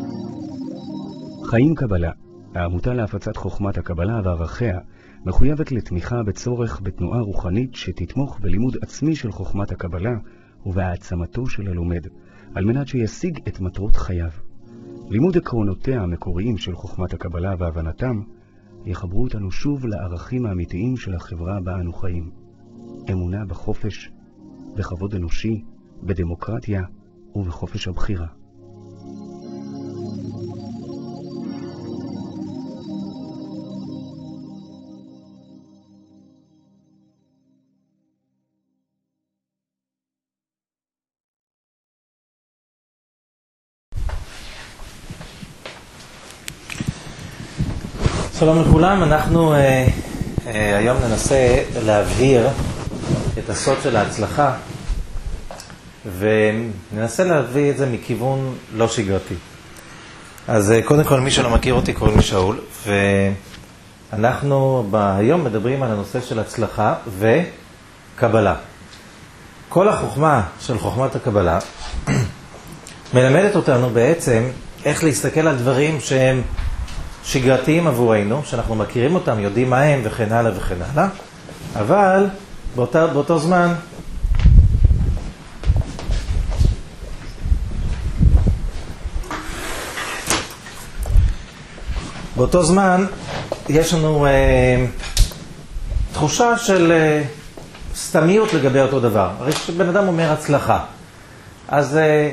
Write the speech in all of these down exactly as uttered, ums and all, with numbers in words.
חיים קבלה, העמותה להפצת חוכמת הקבלה וערכיה, מחויבת לתמיכה בצורך בתנועה רוחנית שתתמוך בלימוד עצמי של חוכמת הקבלה ובהעצמתו של הלומד, על מנת שישיג את מטרות חייו. לימוד עקרונותיה המקוריים של חוכמת הקבלה והבנתם יחברו אותנו שוב לערכים האמיתיים של החברה בה אנו חיים. אמונה בחופש, בכבוד אנושי, בדמוקרטיה ובחופש הבחירה. שלום לכולם, אנחנו אה, אה, היום ננסה להבהיר את הסוד של ההצלחה וננסה להביא את זה מכיוון לא שגרתי. אז אה, קודם כל, מי שלא מכיר אותי קוראים לי שאול, ואנחנו היום מדברים על הנושא של הצלחה וקבלה. כל החוכמה של חוכמת הקבלה מלמדת אותנו בעצם איך להסתכל על דברים שהם שגרתיים עבורנו, שאנחנו מכירים אותם, יודעים מה הם וכן הלאה וכן הלאה, אבל באותה, באותו זמן באותו זמן יש לנו אה, תחושה של אה, סתמיות לגבי אותו דבר. הרי כשבן אדם אומר הצלחה, אז אה,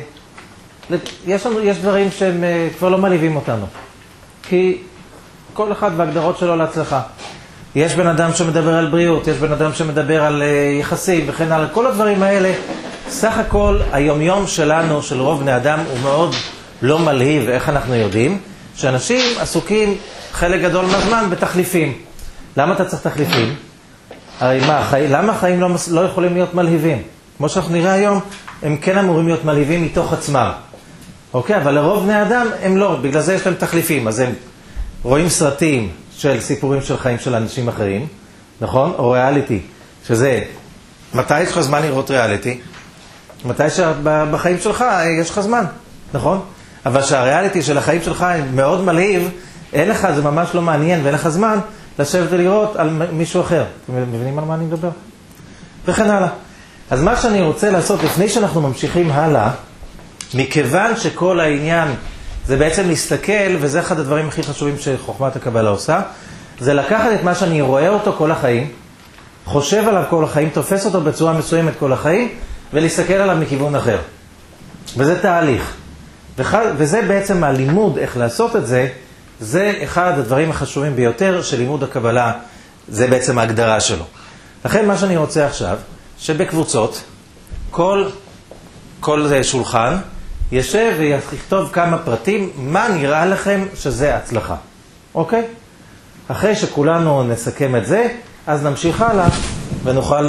יש לנו, יש דברים שהם אה, כבר לא מלהיבים אותנו. כי כל אחד בהגדרות שלו להצלחה. יש בן אדם שמדבר על בריאות, יש בן אדם שמדבר על יחסים וכן הלאה. כל הדברים האלה, סך הכל היומיום שלנו, של רוב בני אדם, הוא מאוד לא מלהיב. איך אנחנו יודעים? שאנשים עסוקים חלק גדול מהזמן בתחליפים. למה אתה צריך תחליפים? הרי מה, החיים, למה החיים לא, לא יכולים להיות מלהיבים? כמו שאנחנו נראה היום, הם כן אמורים להיות מלהיבים מתוך עצמם. אוקיי, אבל לרוב בני אדם הם לא, בגלל זה יש להם תחליפים. אז הם רואים סרטים של סיפורים של חיים של אנשים אחרים, נכון? או ריאליטי, שזה, מתי יש לך זמן לראות ריאליטי? מתי שבחיים שלך יש לך זמן, נכון? אבל שהריאליטי של החיים שלך מאוד מלהיב, אין לך, זה ממש לא מעניין ואין לך זמן לשבת ולראות על מישהו אחר. אתם מבינים על מה אני מדבר? וכן הלאה. אז מה שאני רוצה לעשות לפני שאנחנו ממשיכים הלאה, מכיוון שכל העניין זה בעצם להסתכל, וזה אחד הדברים הכי חשובים שחוכמת הקבלה עושה, זה לקחת את מה שאני רואה אותו כל החיים, חושב עליו כל החיים, תופס אותו בצורה מסוימת כל החיים, ולהסתכל עליו מכיוון אחר. וזה תהליך. וזה בעצם הלימוד איך לעשות את זה, זה אחד הדברים החשובים ביותר של לימוד הקבלה, זה בעצם ההגדרה שלו. לכן מה שאני רוצה עכשיו, שבקבוצות, כל, כל שולחן, ישב ויכתוב כמה פרטים, מה נראה לכם שזה הצלחה. אוקיי? אחרי שכולנו נסכם את זה, אז נמשיך הלאה ונוכל,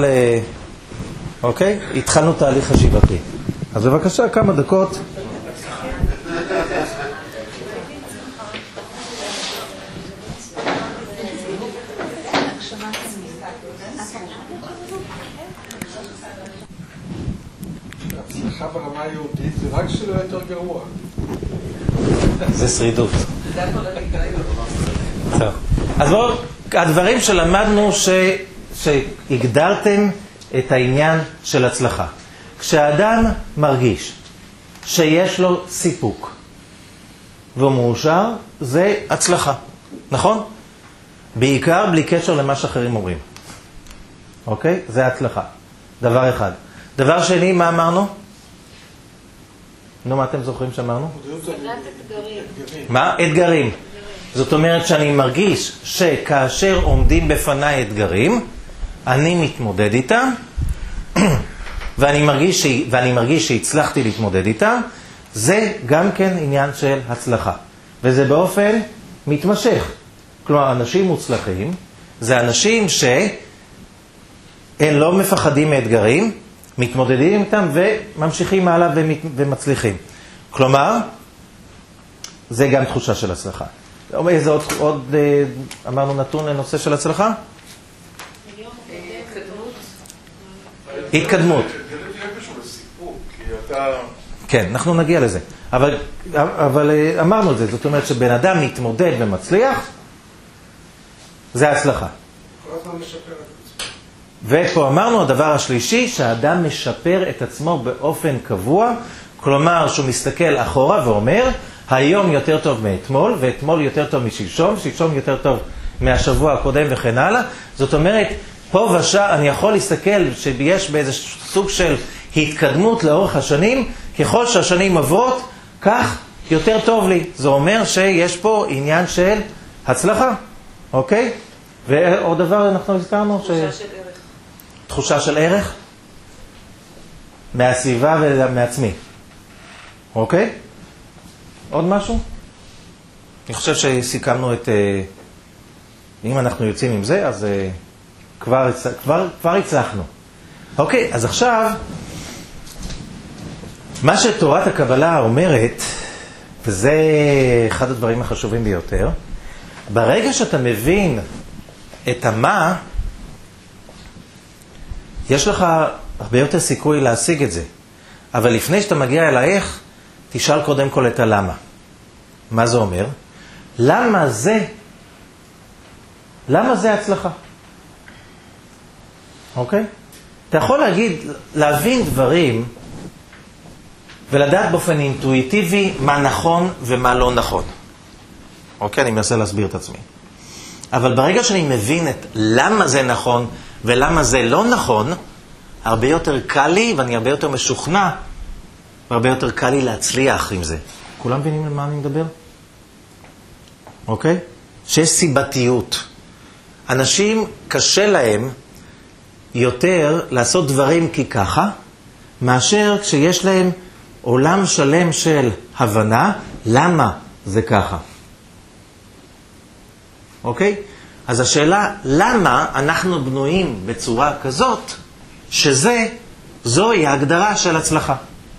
אוקיי? התחלנו תהליך חשיבתי. אז בבקשה, כמה דקות. הצלחה ברמה היהודית זה רק שלא יותר גרוע. זה שרידות. אז בואו, הדברים שלמדנו ש... שהגדרתם את העניין של הצלחה. כשאדם מרגיש שיש לו סיפוק והוא מאושר, זה הצלחה. נכון? בעיקר בלי קשר למה שאחרים אומרים. אוקיי? זה הצלחה. דבר אחד. דבר שני, מה אמרנו? נו, מה אתם זוכרים שאמרנו? מה? אתגרים. זאת אומרת שאני מרגיש שכאשר עומדים בפניי אתגרים, אני מתמודד איתם, ואני מרגיש, ש... ואני מרגיש שהצלחתי להתמודד איתם, זה גם כן עניין של הצלחה. וזה באופן מתמשך. כלומר, אנשים מוצלחים, זה אנשים שהם לא מפחדים מאתגרים, מתמודדים איתם וממשיכים הלאה ומצליחים. כלומר, זה גם תחושה של הצלחה. איזה עוד, עוד אמרנו נתון לנושא של הצלחה? התקדמות. התקדמות. זה לא קשור לסיפוק, כי אתה כן, אנחנו נגיע לזה. אבל, אבל אמרנו את זה, זאת אומרת שבן אדם מתמודד ומצליח, זה הצלחה. כל הזמן משפר את עצמו. ופה אמרנו, הדבר השלישי, שהאדם משפר את עצמו באופן קבוע, כלומר שהוא מסתכל אחורה ואומר, היום יותר טוב מאתמול, ואתמול יותר טוב משלשום, שלשום יותר טוב מהשבוע הקודם וכן הלאה. זאת אומרת, פה ושם אני יכול להסתכל שיש באיזה סוג של התקדמות לאורך השנים, ככל שהשנים עוברות, כך יותר טוב לי. זה אומר שיש פה עניין של הצלחה, אוקיי? ועוד דבר אנחנו הזכרנו ש... תחושה של ערך. תחושה של ערך? מהסביבה ומעצמי. אוקיי? עוד משהו? אני חושב שסיכמנו את... אם אנחנו יוצאים עם זה, אז כבר, כבר, כבר הצלחנו. אוקיי, אז עכשיו, מה שתורת הקבלה אומרת, וזה אחד הדברים החשובים ביותר, ברגע שאתה מבין את המה, יש לך הרבה יותר סיכוי להשיג את זה. אבל לפני שאתה מגיע אל האיך, תשאל קודם כל את הלמה. מה זה אומר? למה זה? למה זה הצלחה? אוקיי? אתה יכול להגיד, להבין דברים ולדעת באופן אינטואיטיבי מה נכון ומה לא נכון. אוקיי? אני מנסה להסביר את עצמי. אבל ברגע שאני מבין את למה זה נכון ולמה זה לא נכון, הרבה יותר קל לי ואני הרבה יותר משוכנע והרבה יותר קל לי להצליח עם זה. כולם מבינים על מה אני מדבר? אוקיי? שיש סיבתיות. אנשים קשה להם יותר לעשות דברים כי ככה, מאשר כשיש להם עולם שלם של הבנה למה זה ככה. אוקיי? אז השאלה, למה אנחנו בנויים בצורה כזאת, שזה, זוהי ההגדרה של הצלחה.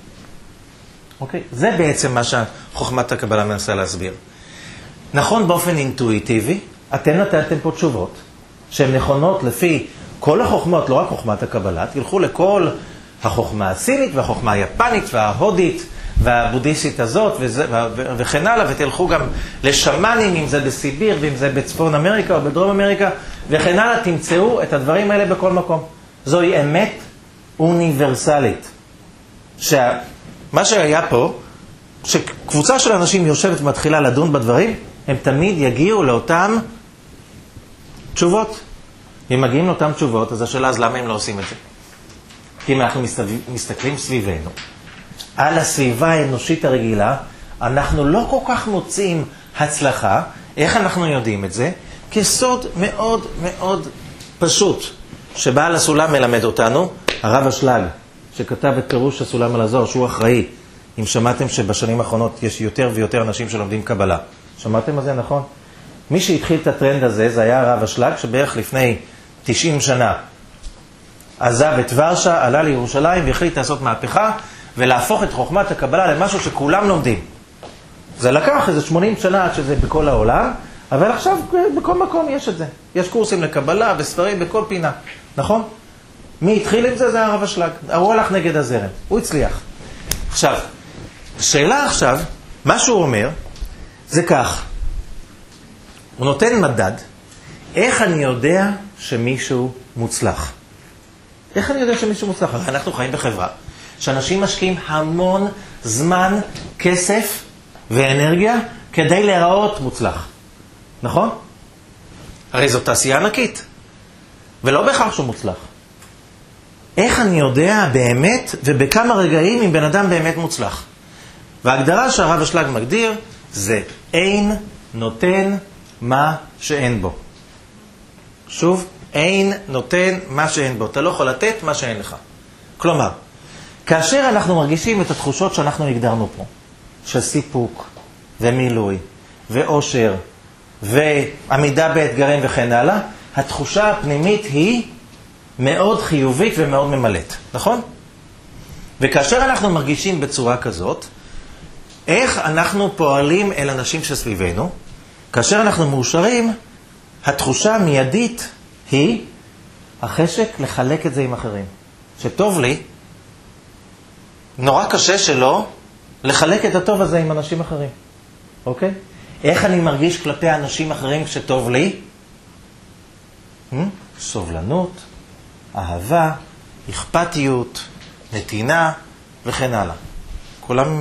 אוקיי? זה בעצם מה שחוכמת הקבלה מנסה להסביר. נכון באופן אינטואיטיבי, אתם נתתם פה תשובות, שהן נכונות לפי כל החוכמות, לא רק חוכמת הקבלה, תלכו לכל החוכמה הסינית והחוכמה היפנית וההודית והבודהיסטית הזאת וזה, וכן הלאה, ותלכו גם לשמנים, אם זה בסיביר ואם זה בצפון אמריקה או בדרום אמריקה, וכן הלאה, תמצאו את הדברים האלה בכל מקום. זוהי אמת אוניברסלית. שמה שהיה פה, שקבוצה של אנשים יושבת ומתחילה לדון בדברים, הם תמיד יגיעו לאותם תשובות. אם מגיעים לאותם תשובות, אז השאלה, אז למה הם לא עושים את זה? כי אם אנחנו מסתכלים סביבנו, על הסביבה האנושית הרגילה, אנחנו לא כל כך מוצאים הצלחה. איך אנחנו יודעים את זה? כסוד מאוד מאוד פשוט, שבעל הסולם מלמד אותנו, הרב אשלג, שכתב את פירוש הסולם על הזוהר, שהוא אחראי. אם שמעתם שבשנים האחרונות יש יותר ויותר אנשים שלומדים קבלה. שמעתם על זה, נכון? מי שהתחיל את הטרנד הזה, זה היה הרב אשלג, שבערך לפני תשעים שנה עזב את ורשה, עלה לירושלים והחליט לעשות מהפכה, ולהפוך את חוכמת הקבלה למשהו שכולם לומדים. זה לקח איזה שמונים שנה עד שזה בכל העולם, אבל עכשיו בכל מקום יש את זה. יש קורסים לקבלה וספרים בכל פינה, נכון? מי התחיל עם זה? זה הרב אשלג. הוא הלך נגד הזרם, הוא הצליח. עכשיו, השאלה עכשיו, מה שהוא אומר, זה כך. הוא נותן מדד, איך אני יודע שמישהו מוצלח? איך אני יודע שמישהו מוצלח? הרי אנחנו חיים בחברה, שאנשים משקיעים המון זמן, כסף ואנרגיה כדי להיראות מוצלח. נכון? הרי זאת תעשייה ענקית, ולא בהכרח שהוא מוצלח. איך אני יודע באמת ובכמה רגעים אם בן אדם באמת מוצלח? וההגדרה שהרב אשלג מגדיר זה אין נותן מה שאין בו. שוב, אין נותן מה שאין בו. אתה לא יכול לתת מה שאין לך. כלומר, כאשר אנחנו מרגישים את התחושות שאנחנו הגדרנו פה, של סיפוק ומילוי ואושר ועמידה באתגרים וכן הלאה, התחושה הפנימית היא מאוד חיובית ומאוד ממלאת, נכון? וכאשר אנחנו מרגישים בצורה כזאת, איך אנחנו פועלים אל אנשים שסביבנו? כאשר אנחנו מאושרים, התחושה המיידית היא החשק לחלק את זה עם אחרים. שטוב לי, נורא קשה שלא לחלק את הטוב הזה עם אנשים אחרים. אוקיי? איך אני מרגיש כלפי אנשים אחרים כשטוב לי? סובלנות, אהבה, אכפתיות, נתינה וכן הלאה. כולם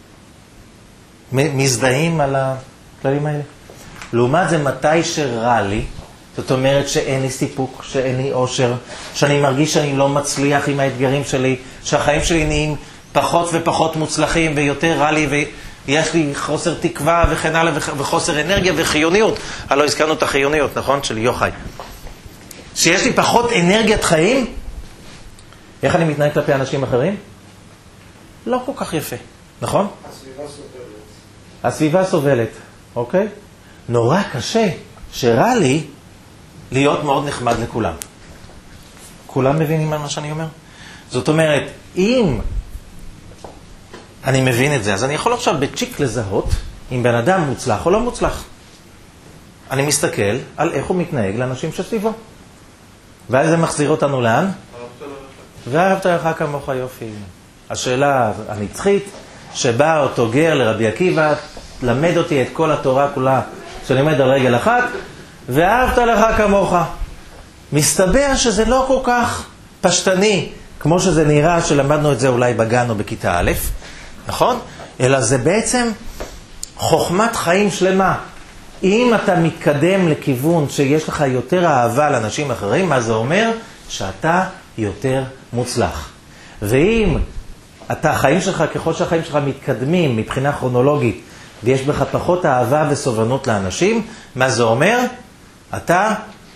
מזדהים על הכללים האלה. לעומת זה, מתי שרע לי, זאת אומרת שאין לי סיפוק, שאין לי אושר, שאני מרגיש שאני לא מצליח עם האתגרים שלי, שהחיים שלי נהיים פחות ופחות מוצלחים ויותר רע לי ויש לי חוסר תקווה וכן הלאה וחוסר אנרגיה וחיוניות. הלא הזכרנו את החיוניות, נכון? של יוחאי. שיש לי פחות אנרגיית חיים, איך אני מתנהג כלפי אנשים אחרים? לא כל כך יפה, נכון? הסביבה סובלת. הסביבה סובלת, אוקיי? נורא קשה שרע לי להיות מאוד נחמד לכולם. כולם מבינים מה שאני אומר? זאת אומרת, אם אני מבין את זה, אז אני יכול עכשיו בצ'יק לזהות אם בן אדם מוצלח או לא מוצלח. אני מסתכל על איך הוא מתנהג לאנשים שסביבו. ואז זה מחזיר אותנו לאן? ואהבת לך כמוך, יופי. השאלה הנצחית שבא אותו גר לרבי עקיבא, למד אותי את כל התורה כולה שאני עומד על רגל אחת, ואהבת לך כמוך. מסתבר שזה לא כל כך פשטני, כמו שזה נראה שלמדנו את זה אולי בגן או בכיתה א', נכון? אלא זה בעצם חוכמת חיים שלמה. אם אתה מתקדם לכיוון שיש לך יותר אהבה לאנשים אחרים, מה זה אומר? שאתה יותר מוצלח. ואם אתה, החיים שלך, ככל שהחיים שלך מתקדמים מבחינה כרונולוגית, ויש בך פחות אהבה וסובלנות לאנשים, מה זה אומר? אתה,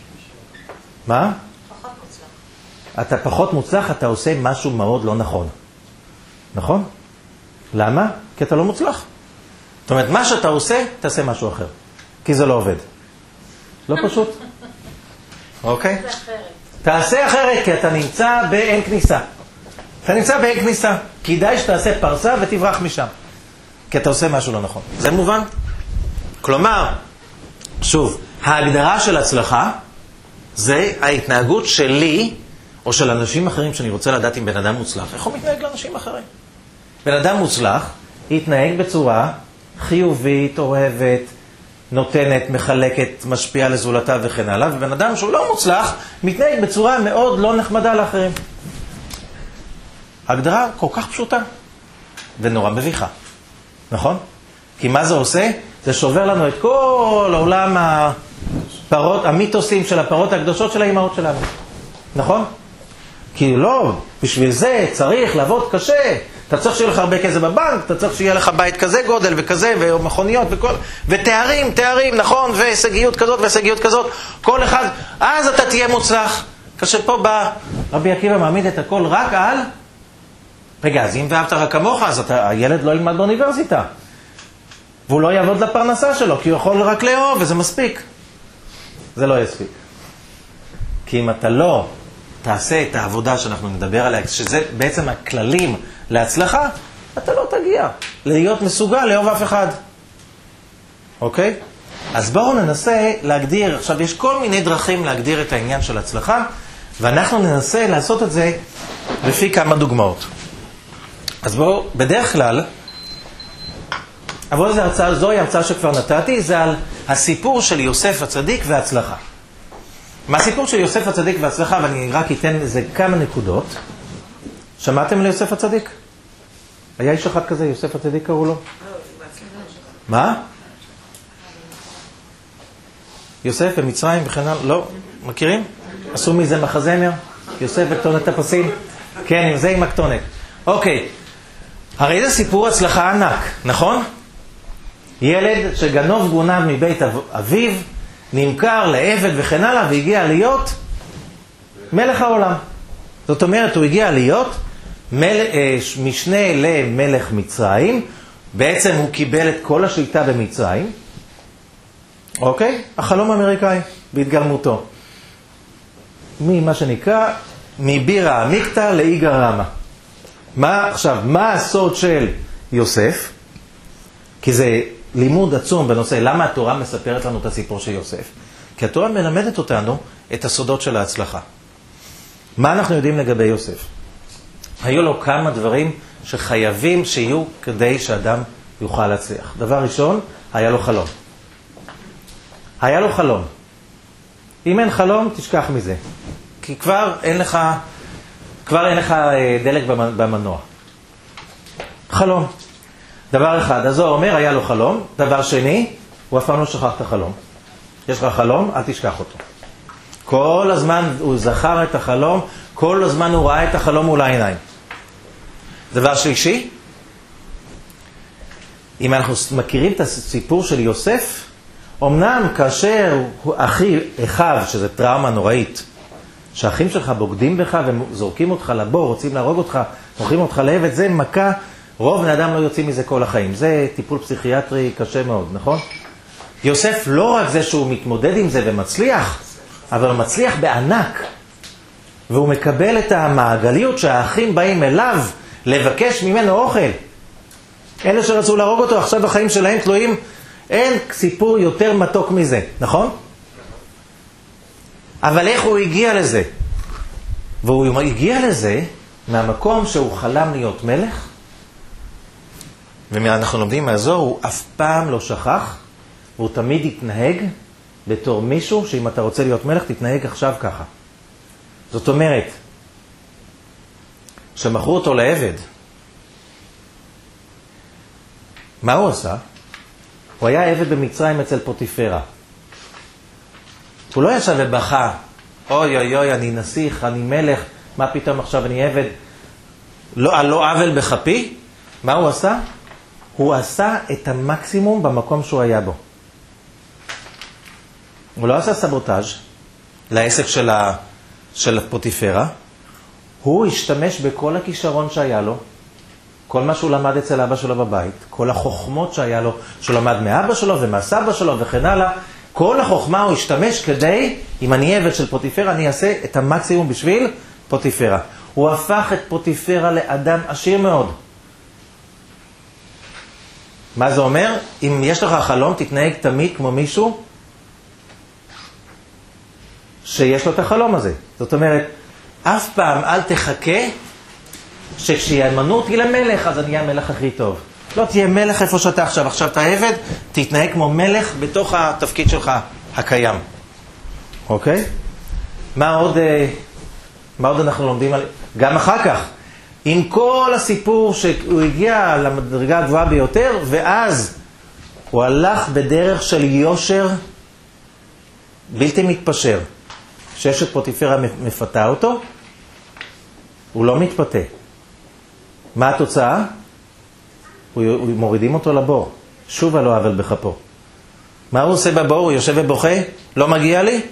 מה? פחות מוצלח. אתה פחות מוצלח, אתה עושה משהו מאוד לא נכון. נכון? למה? כי אתה לא מוצלח. זאת אומרת, מה שאתה עושה, תעשה משהו אחר. כי זה לא עובד. לא פשוט? אוקיי? זה אחרת. תעשה אחרת, כי אתה נמצא באין כניסה. אתה נמצא באין כניסה. כדאי שתעשה פרסה ותברח משם. כי אתה עושה משהו לא נכון. זה מובן? כלומר, שוב, ההגדרה של הצלחה זה ההתנהגות שלי או של אנשים אחרים שאני רוצה לדעת אם בן אדם מוצלח. איך הוא מתנהג לאנשים אחרים? בן אדם מוצלח יתנהג בצורה חיובית, אוהבת, נותנת, מחלקת, משפיעה לזולתה וכן הלאה, ובן אדם שהוא לא מוצלח מתנהג בצורה מאוד לא נחמדה לאחרים. ההגדרה כל כך פשוטה ונורא מביכה, נכון? כי מה זה עושה? זה שובר לנו את כל העולם הפרות, המיתוסים של הפרות הקדושות של האימהות שלנו, נכון? כי לא, בשביל זה צריך לעבוד קשה. אתה צריך שיהיה לך הרבה כסף בבנק, אתה צריך שיהיה לך בית כזה גודל וכזה, ומכוניות וכל, ותארים, תארים, נכון, והישגיות כזאת והישגיות כזאת, כל אחד, אז אתה תהיה מוצלח. כשפה בא רבי עקיבא מעמיד את הכל רק על, רגע, אז אם ואהבת רק כמוך, אז אתה, הילד לא ילמד באוניברסיטה, והוא לא יעבוד לפרנסה שלו, כי הוא יכול רק לאהוב, וזה מספיק. זה לא יספיק. כי אם אתה לא תעשה את העבודה שאנחנו נדבר עליה, שזה בעצם הכללים להצלחה, אתה לא תגיע להיות מסוגל לאהוב אף אחד. אוקיי? אז בואו ננסה להגדיר, עכשיו יש כל מיני דרכים להגדיר את העניין של הצלחה, ואנחנו ננסה לעשות את זה לפי כמה דוגמאות. אז בואו, בדרך כלל, אבל איזו הרצאה, זוהי הרצאה שכבר נתתי, זה על הסיפור של יוסף הצדיק וההצלחה. מה הסיפור של יוסף הצדיק וההצלחה, ואני רק אתן איזה כמה נקודות. שמעתם ליוסף הצדיק? היה איש אחד כזה, יוסף הצדיק קראו לו? מה? יוסף במצרים וכן הלאה, לא? מכירים? עשו מזה מחזמר? יוסף וכתונת הפסים? כן, עם זה עם הכתונת. אוקיי, הרי זה סיפור הצלחה ענק, נכון? ילד שגנוב גונב מבית אביו, נמכר לעבד וכן הלאה, והגיע להיות מלך העולם. זאת אומרת, הוא הגיע להיות מל... משנה למלך מצרים, בעצם הוא קיבל את כל השליטה במצרים, אוקיי? החלום האמריקאי בהתגלמותו. ממה שנקרא, מבירה עמיקתא לאיגרא רמא. מה, עכשיו, מה הסוד של יוסף? כי זה לימוד עצום בנושא, למה התורה מספרת לנו את הסיפור של יוסף? כי התורה מלמדת אותנו את הסודות של ההצלחה. מה אנחנו יודעים לגבי יוסף? היו לו כמה דברים שחייבים שיהיו כדי שאדם יוכל להצליח. דבר ראשון, היה לו חלום. היה לו חלום. אם אין חלום, תשכח מזה. כי כבר אין לך, כבר אין לך דלק במנוע. חלום. דבר אחד, הזוהר אומר, היה לו חלום. דבר שני, הוא אף פעם לא שכח את החלום. יש לך חלום, אל תשכח אותו. כל הזמן הוא זכר את החלום, כל הזמן הוא ראה את החלום מול העיניים. דבר שלישי, אם אנחנו מכירים את הסיפור של יוסף, אמנם כאשר אחי אחיו, שזה טראומה נוראית, שהאחים שלך בוגדים בך וזורקים אותך לבור, רוצים להרוג אותך, מוכרים אותך לעבד, זה מכה, רוב בני אדם לא יוצאים מזה כל החיים. זה טיפול פסיכיאטרי קשה מאוד, נכון? יוסף לא רק זה שהוא מתמודד עם זה ומצליח, אבל הוא מצליח בענק. והוא מקבל את המעגליות שהאחים באים אליו לבקש ממנו אוכל. אלה שרצו להרוג אותו, עכשיו החיים שלהם תלויים, אין סיפור יותר מתוק מזה, נכון? אבל איך הוא הגיע לזה? והוא הגיע לזה מהמקום שהוא חלם להיות מלך, ואנחנו לומדים מהזוהר, הוא אף פעם לא שכח, והוא תמיד התנהג בתור מישהו שאם אתה רוצה להיות מלך, תתנהג עכשיו ככה. זאת אומרת, שמכרו אותו לעבד, מה הוא עשה? הוא היה עבד במצרים אצל פוטיפרה. הוא לא ישב ובכה, אוי אוי אוי, אני נסיך, אני מלך, מה פתאום עכשיו אני עבד? לא, על לא עוול בחפי. מה הוא עשה? הוא עשה את המקסימום במקום שהוא היה בו. הוא לא עשה סבוטאז' לעסק של, ה, של פוטיפרה. הוא השתמש בכל הכישרון שהיה לו, כל מה שהוא למד אצל אבא שלו בבית, כל החוכמות שהיה לו, שהוא למד מאבא שלו ומהסבא שלו וכן הלאה, כל החוכמה הוא השתמש כדי, אם אני עבד של פוטיפרה, אני אעשה את המקסימום בשביל פוטיפרה. הוא הפך את פוטיפרה לאדם עשיר מאוד. מה זה אומר? אם יש לך חלום, תתנהג תמיד כמו מישהו שיש לו את החלום הזה. זאת אומרת, אף פעם אל תחכה שכשיאמנו אותי למלך, אז אני אהיה המלך הכי טוב. לא תהיה מלך איפה שאתה עכשיו. עכשיו אתה עבד, תתנהג כמו מלך בתוך התפקיד שלך הקיים. אוקיי? מה עוד, מה עוד אנחנו לומדים על... גם אחר כך, עם כל הסיפור שהוא הגיע למדרגה הגבוהה ביותר, ואז הוא הלך בדרך של יושר בלתי מתפשר. שאשת פוטיפרה מפתה אותו, הוא לא מתפתה. מה התוצאה? הוא מורידים אותו לבור. שוב על לא עוול בכפו. מה הוא עושה בבור? הוא יושב ובוכה? לא מגיע לי?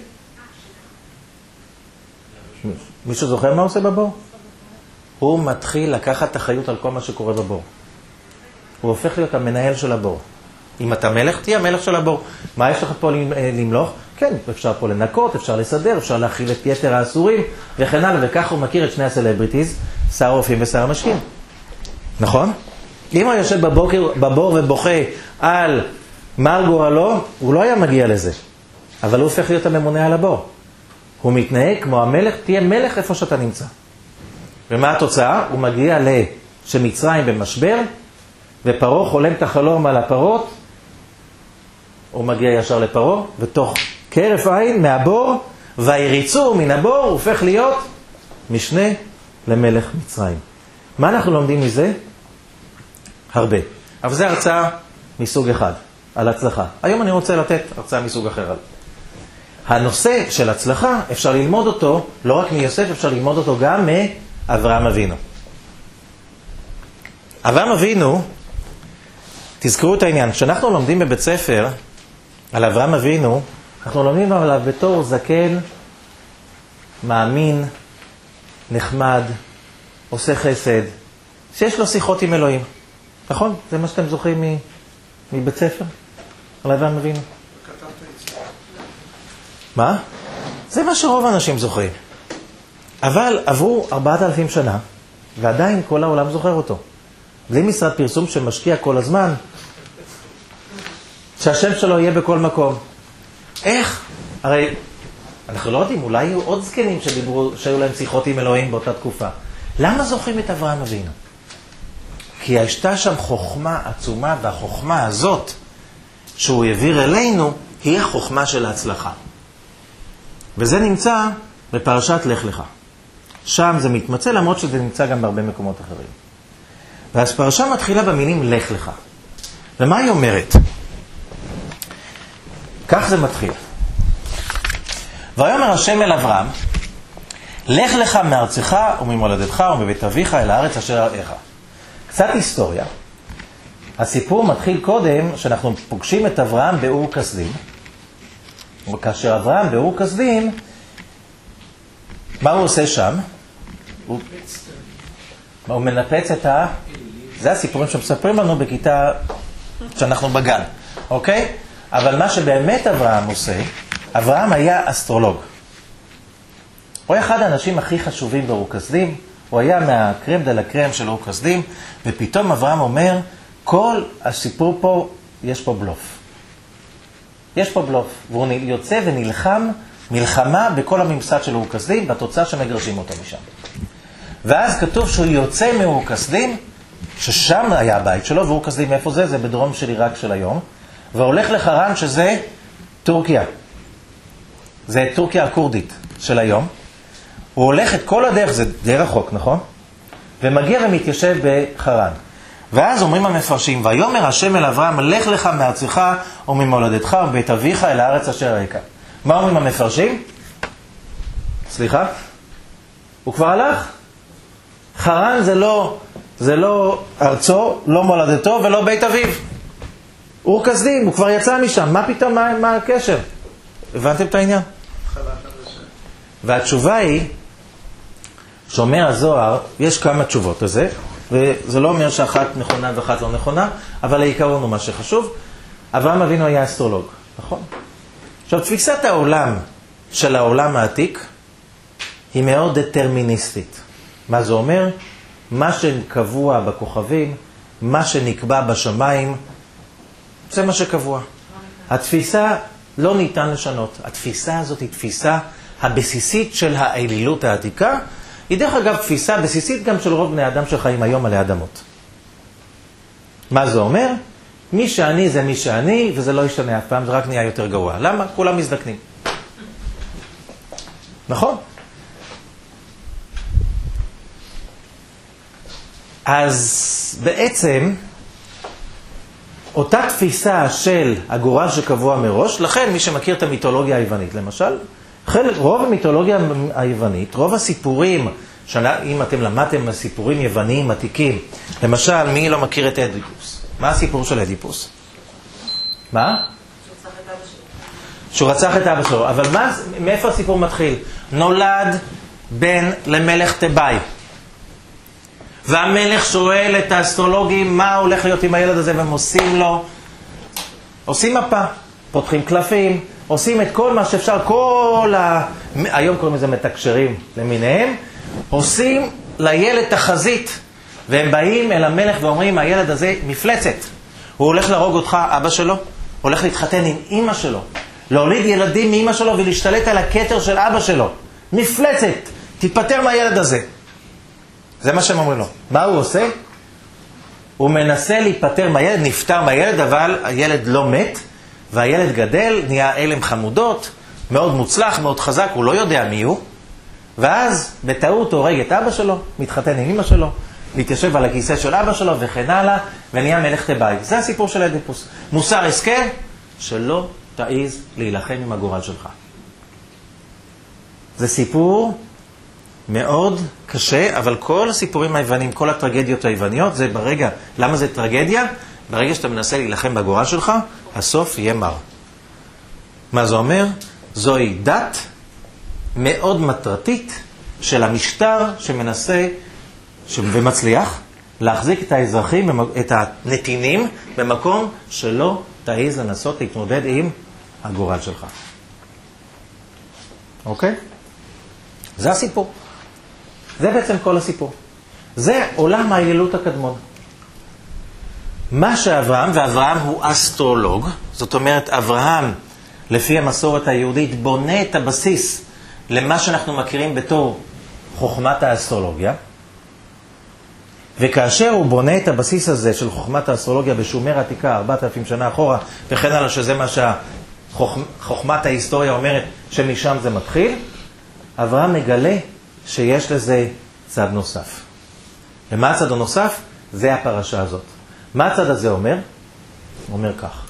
מישהו זוכר מה הוא עושה בבור? הוא מתחיל לקחת אחריות על כל מה שקורה בבור. הוא הופך להיות המנהל של הבור. אם אתה מלך, תהיה המלך של הבור. מה יש לך פה למלוך? כן, אפשר פה לנקות, אפשר לסדר, אפשר להכיל את יתר האסורים, וכן הלאה, וכך הוא מכיר את שני הסלבריטיז, שר הרופאים ושר המשקים. נכון? אם הוא יושב בבוקר, בבור ובוכה על מר גורלו, הוא לא היה מגיע לזה. אבל הוא הופך להיות הממונה על הבור. הוא מתנהג כמו המלך, תהיה מלך איפה שאתה נמצא. ומה התוצאה? הוא מגיע לשמצרים במשבר, ופרעה חולם את החלום על הפרות, הוא מגיע ישר לפרעה, ותוך כרף עין מהבור, והיריצו מן הבור, הוא הופך להיות משנה למלך מצרים. מה אנחנו לומדים מזה? הרבה. אבל זה הרצאה מסוג אחד, על הצלחה. היום אני רוצה לתת הרצאה מסוג אחר. הנושא של הצלחה, אפשר ללמוד אותו, לא רק מיוסף, אפשר ללמוד אותו גם מאברהם אבינו. אברהם אבינו, תזכרו את העניין, כשאנחנו לומדים בבית ספר על אברהם אבינו, אנחנו לומדים עליו בתור זקן, מאמין, נחמד, עושה חסד, שיש לו שיחות עם אלוהים. נכון? זה מה שאתם זוכרים מבית ספר? על אברהם אבינו? מה? זה מה שרוב האנשים זוכרים. אבל עברו ארבעת אלפים שנה, ועדיין כל העולם זוכר אותו. בלי משרד פרסום שמשקיע כל הזמן, שהשם שלו יהיה בכל מקום. איך? הרי אנחנו לא יודעים, אולי היו עוד זקנים שדיברו, שהיו להם שיחות עם אלוהים באותה תקופה. למה זוכרים את אברהם אבינו? כי הייתה שם חוכמה עצומה, והחוכמה הזאת שהוא העביר אלינו, היא החוכמה של ההצלחה. וזה נמצא בפרשת לך לך. שם זה מתמצא, למרות שזה נמצא גם בהרבה מקומות אחרים. ואז פרשה מתחילה במילים לך לך. ומה היא אומרת? כך זה מתחיל. ויאמר השם אל אברהם, לך לך מארצך וממולדתך ומבית אביך אל הארץ אשר אראך. קצת היסטוריה. הסיפור מתחיל קודם שאנחנו פוגשים את אברהם באור כסדים. וכאשר אברהם באור כסדים, מה הוא עושה שם? הוא, הוא מנפץ את ה... זה הסיפורים שמספרים לנו בכיתה שאנחנו בגן, אוקיי? אבל מה שבאמת אברהם עושה, אברהם היה אסטרולוג. הוא היה אחד האנשים הכי חשובים באור כסדים, הוא היה מהקרם דה לקרם של אור כסדים, ופתאום אברהם אומר, כל הסיפור פה, יש פה בלוף. יש פה בלוף, והוא יוצא ונלחם מלחמה בכל הממסד של אור כסדים, בתוצאה שמגרשים אותו משם. ואז כתוב שהוא יוצא מאור כסדים, ששם היה הבית שלו, ואור כסדים איפה זה? זה בדרום של עיראק של היום, והולך לחרן שזה טורקיה. זה טורקיה הקורדית של היום. הוא הולך את כל הדרך, זה די רחוק, נכון? ומגיע ומתיישב בחרן. ואז אומרים המפרשים, ויאמר השם אל אברהם, לך לך מארצך וממולדתך ובית אביך אל הארץ אשר אראך. מה אומרים המפרשים? סליחה? הוא כבר הלך? חרן זה לא, זה לא ארצו, לא מולדתו ולא בית אביו. אור כסדים, הוא כבר יצא משם, מה פתאום, מה, מה הקשר? הבנתם את העניין? והתשובה היא, שאומר הזוהר, יש כמה תשובות לזה, וזה לא אומר שאחת נכונה ואחת לא נכונה, אבל העיקרון הוא מה שחשוב. אברהם אבינו היה אסטרולוג, נכון? עכשיו, תפיסת העולם של העולם העתיק היא מאוד דטרמיניסטית. מה זה אומר? מה שקבוע בכוכבים, מה שנקבע בשמיים, זה מה שקבוע. התפיסה לא ניתן לשנות. התפיסה הזאת היא תפיסה הבסיסית של האלילות העתיקה, היא דרך אגב תפיסה בסיסית גם של רוב בני אדם שחיים היום עלי אדמות. מה זה אומר? מי שאני זה מי שאני, וזה לא ישתנה אף פעם, זה רק נהיה יותר גרוע. למה? כולם מזדקנים. נכון? אז בעצם, אותה תפיסה של הגורל שקבוע מראש, לכן מי שמכיר את המיתולוגיה היוונית למשל, חלק, רוב המיתולוגיה היוונית, רוב הסיפורים, אם אתם למדתם סיפורים יווניים עתיקים, למשל, מי לא מכיר את אדיפוס? מה הסיפור של אדיפוס? מה? שהוא רצח את אבא שלו. אבל מה, מאיפה הסיפור מתחיל? נולד בן למלך תיבאי. והמלך שואל את האסטרולוגים מה הולך להיות עם הילד הזה, והם עושים לו, עושים מפה, פותחים קלפים, עושים את כל מה שאפשר, כל ה... היום קוראים לזה מתקשרים למיניהם, עושים לילד תחזית, והם באים אל המלך ואומרים, הילד הזה מפלצת, הוא הולך להרוג אותך, אבא שלו, הולך להתחתן עם אמא שלו, להוליד ילדים מאמא שלו ולהשתלט על הכתר של אבא שלו, מפלצת, תתפטר מהילד הזה. זה מה שהם אומרים לו. מה הוא עושה? הוא מנסה להיפטר מהילד, נפטר מהילד, אבל הילד לא מת, והילד גדל, נהיה אלם חמודות, מאוד מוצלח, מאוד חזק, הוא לא יודע מי הוא, ואז בטעות הורג את אבא שלו, מתחתן עם אמא שלו, מתיישב על הכיסא של אבא שלו וכן הלאה, ונהיה מלך תיבאי. זה הסיפור של אדיפוס. מוסר הסכם, שלא תעיז להילחם עם הגורל שלך. זה סיפור מאוד קשה, אבל כל הסיפורים היוונים, כל הטרגדיות היווניות, זה ברגע, למה זה טרגדיה? ברגע שאתה מנסה להילחם בגורל שלך, הסוף יהיה מר. מה זה אומר? זוהי דת מאוד מטרתית של המשטר שמנסה ומצליח להחזיק את האזרחים, את הנתינים, במקום שלא תעיז לנסות להתמודד עם הגורל שלך. אוקיי? זה הסיפור. זה בעצם כל הסיפור. זה עולם האלילות הקדמון. מה שאברהם, ואברהם הוא אסטרולוג, זאת אומרת, אברהם, לפי המסורת היהודית, בונה את הבסיס למה שאנחנו מכירים בתור חוכמת האסטרולוגיה. וכאשר הוא בונה את הבסיס הזה של חוכמת האסטרולוגיה בשומר עתיקה, ארבעת אלפים שנה אחורה, וכן הלאה, שזה מה שחוכמת ההיסטוריה אומרת, שמשם זה מתחיל, אברהם מגלה שיש לזה צד נוסף. ומה הצד הנוסף? זה הפרשה הזאת. מה הצד הזה אומר? הוא אומר כך.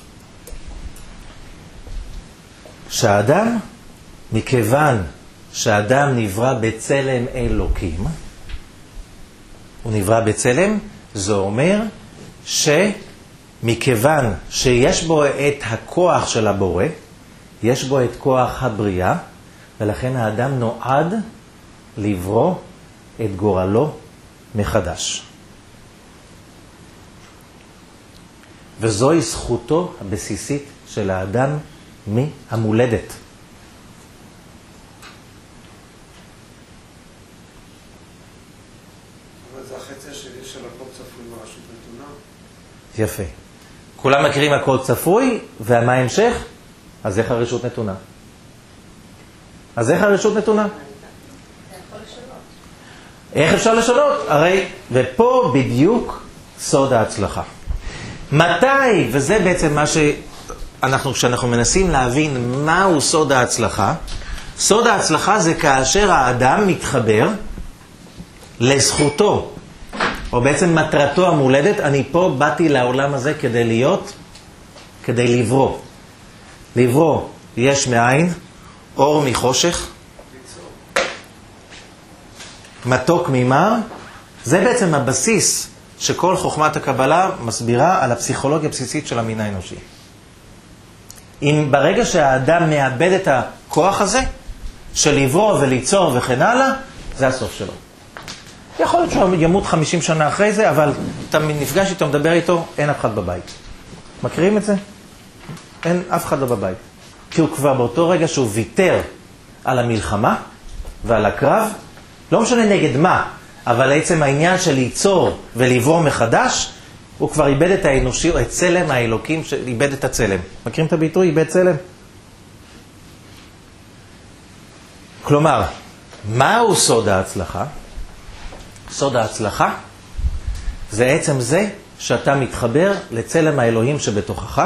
שהאדם, מכיוון שהאדם נברא בצלם אלוקים, הוא נברא בצלם, זה אומר שמכיוון שיש בו את הכוח של הבורא, יש בו את כוח הבריאה, ולכן האדם נועד לברוא את גורלו מחדש. וזוהי זכותו הבסיסית של האדם מהמולדת. אבל זה החצי השני של הכל צפוי מהרשות נתונה. יפה. כולם מכירים הכל צפוי, ומה ההמשך? אז איך הרשות נתונה? אז איך הרשות נתונה? איך אפשר לשנות? הרי, ופה בדיוק סוד ההצלחה. מתי, וזה בעצם מה שאנחנו, כשאנחנו מנסים להבין מהו סוד ההצלחה, סוד ההצלחה זה כאשר האדם מתחבר לזכותו, או בעצם מטרתו המולדת. אני פה באתי לעולם הזה כדי להיות, כדי לברוא. לברוא יש מאין, אור מחושך, מתוק ממר. זה בעצם הבסיס שכל חוכמת הקבלה מסבירה על הפסיכולוגיה הבסיסית של המין האנושי. אם ברגע שהאדם מאבד את הכוח הזה, של לברוא וליצור וכן הלאה, זה הסוף שלו. יכול להיות שהוא ימות חמישים שנה אחרי זה, אבל אתה נפגש איתו, מדבר איתו, אין אף אחד בבית. מכירים את זה? אין אף אחד לא בבית. כי הוא כבר באותו רגע שהוא ויתר על המלחמה ועל הקרב, לא משנה נגד מה, אבל עצם העניין של ליצור ולברוא מחדש, הוא כבר איבד את האנושי, או את צלם האלוקים, איבד את הצלם. מכירים את הביטוי? איבד צלם? כלומר, מהו סוד ההצלחה? סוד ההצלחה זה עצם זה שאתה מתחבר לצלם האלוהים שבתוכך,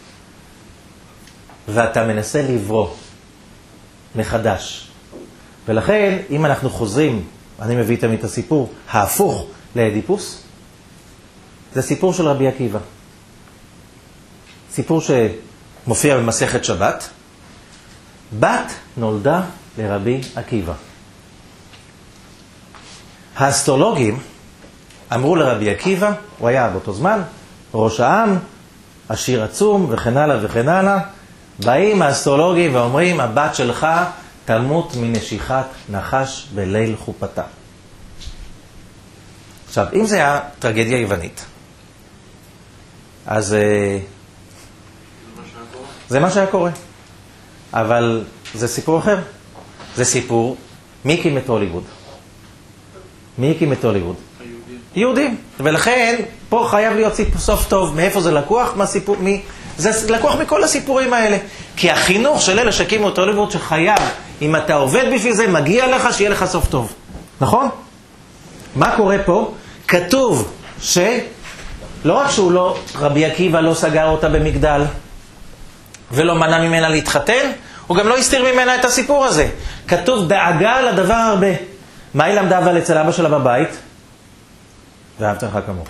ואתה מנסה לברוא מחדש. ולכן, אם אנחנו חוזרים, אני מביא תמיד את הסיפור ההפוך לאדיפוס, זה סיפור של רבי עקיבא. סיפור שמופיע במסכת שבת. בת נולדה לרבי עקיבא. האסטרולוגים אמרו לרבי עקיבא, הוא היה באותו זמן, ראש העם, עשיר עצום וכן הלאה וכן הלאה, באים האסטרולוגים ואומרים, הבת שלך תמות מנשיכת נחש בליל חופתה. עכשיו, אם זה היה טרגדיה יוונית, אז זה מה שהיה קורה. אבל זה סיפור אחר. זה סיפור, מי הקים את הוליווד? מי הקים את הוליווד? היהודים. יהודים. ולכן, פה חייב להיות סוף טוב. מאיפה זה לקוח? מהסיפור, מי? זה לקוח מכל הסיפורים האלה. כי החינוך של אלה שהקימו את הוליווד שחייב, אם אתה עובד בשביל זה, מגיע לך שיהיה לך סוף טוב. נכון? מה קורה פה? כתוב שלא רק שהוא לא, רבי עקיבא לא סגר אותה במגדל, ולא מנע ממנה להתחתן, הוא גם לא הסתיר ממנה את הסיפור הזה. כתוב דאגה לדבר הרבה. מה היא למדה אבל אצל אבא שלה בבית? ואהבת לך כמוך.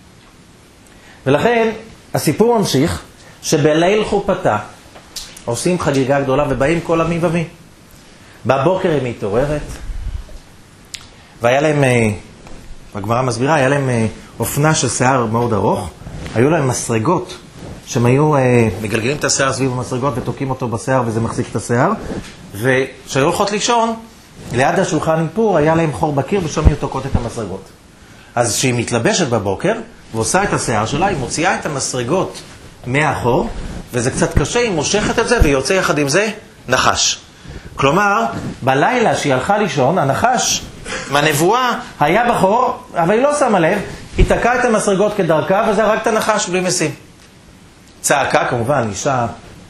ולכן הסיפור ממשיך שבליל חופתה עושים חגיגה גדולה ובאים כל המי ומי. בבוקר היא מתעוררת, והיה להם, הגמרא מסבירה, היה להם אופנה של שיער מאוד ארוך, היו להם מסרגות, שהם היו מגלגלים את השיער סביב המסרגות ותוקים אותו בשיער וזה מחזיק את השיער, וכשהיו הולכות לישון, ליד השולחן איפור היה להם חור בקיר ושם היו תוקות את המסרגות. אז כשהיא מתלבשת בבוקר ועושה את השיער שלה, היא מוציאה את המסרגות מהחור, וזה קצת קשה, היא מושכת את זה ויוצא יחד עם זה נחש. כלומר, בלילה שהיא הלכה לישון, הנחש מהנבואה היה בחור, אבל היא לא שמה לב, היא תקעה את המסרגות כדרכה וזה הרג את הנחש בלי משים. צעקה, כמובן, אישה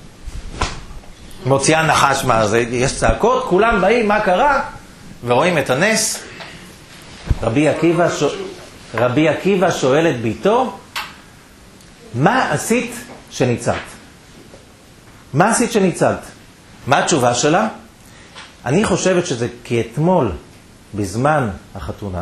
מוציאה נחש, מה זה? יש צעקות, כולם באים, מה קרה? ורואים את הנס. רבי עקיבא, ש... רבי עקיבא שואל את ביתו, מה עשית שניצלת? מה עשית שניצלת? מה התשובה שלה? אני חושבת שזה כי אתמול, בזמן החתונה,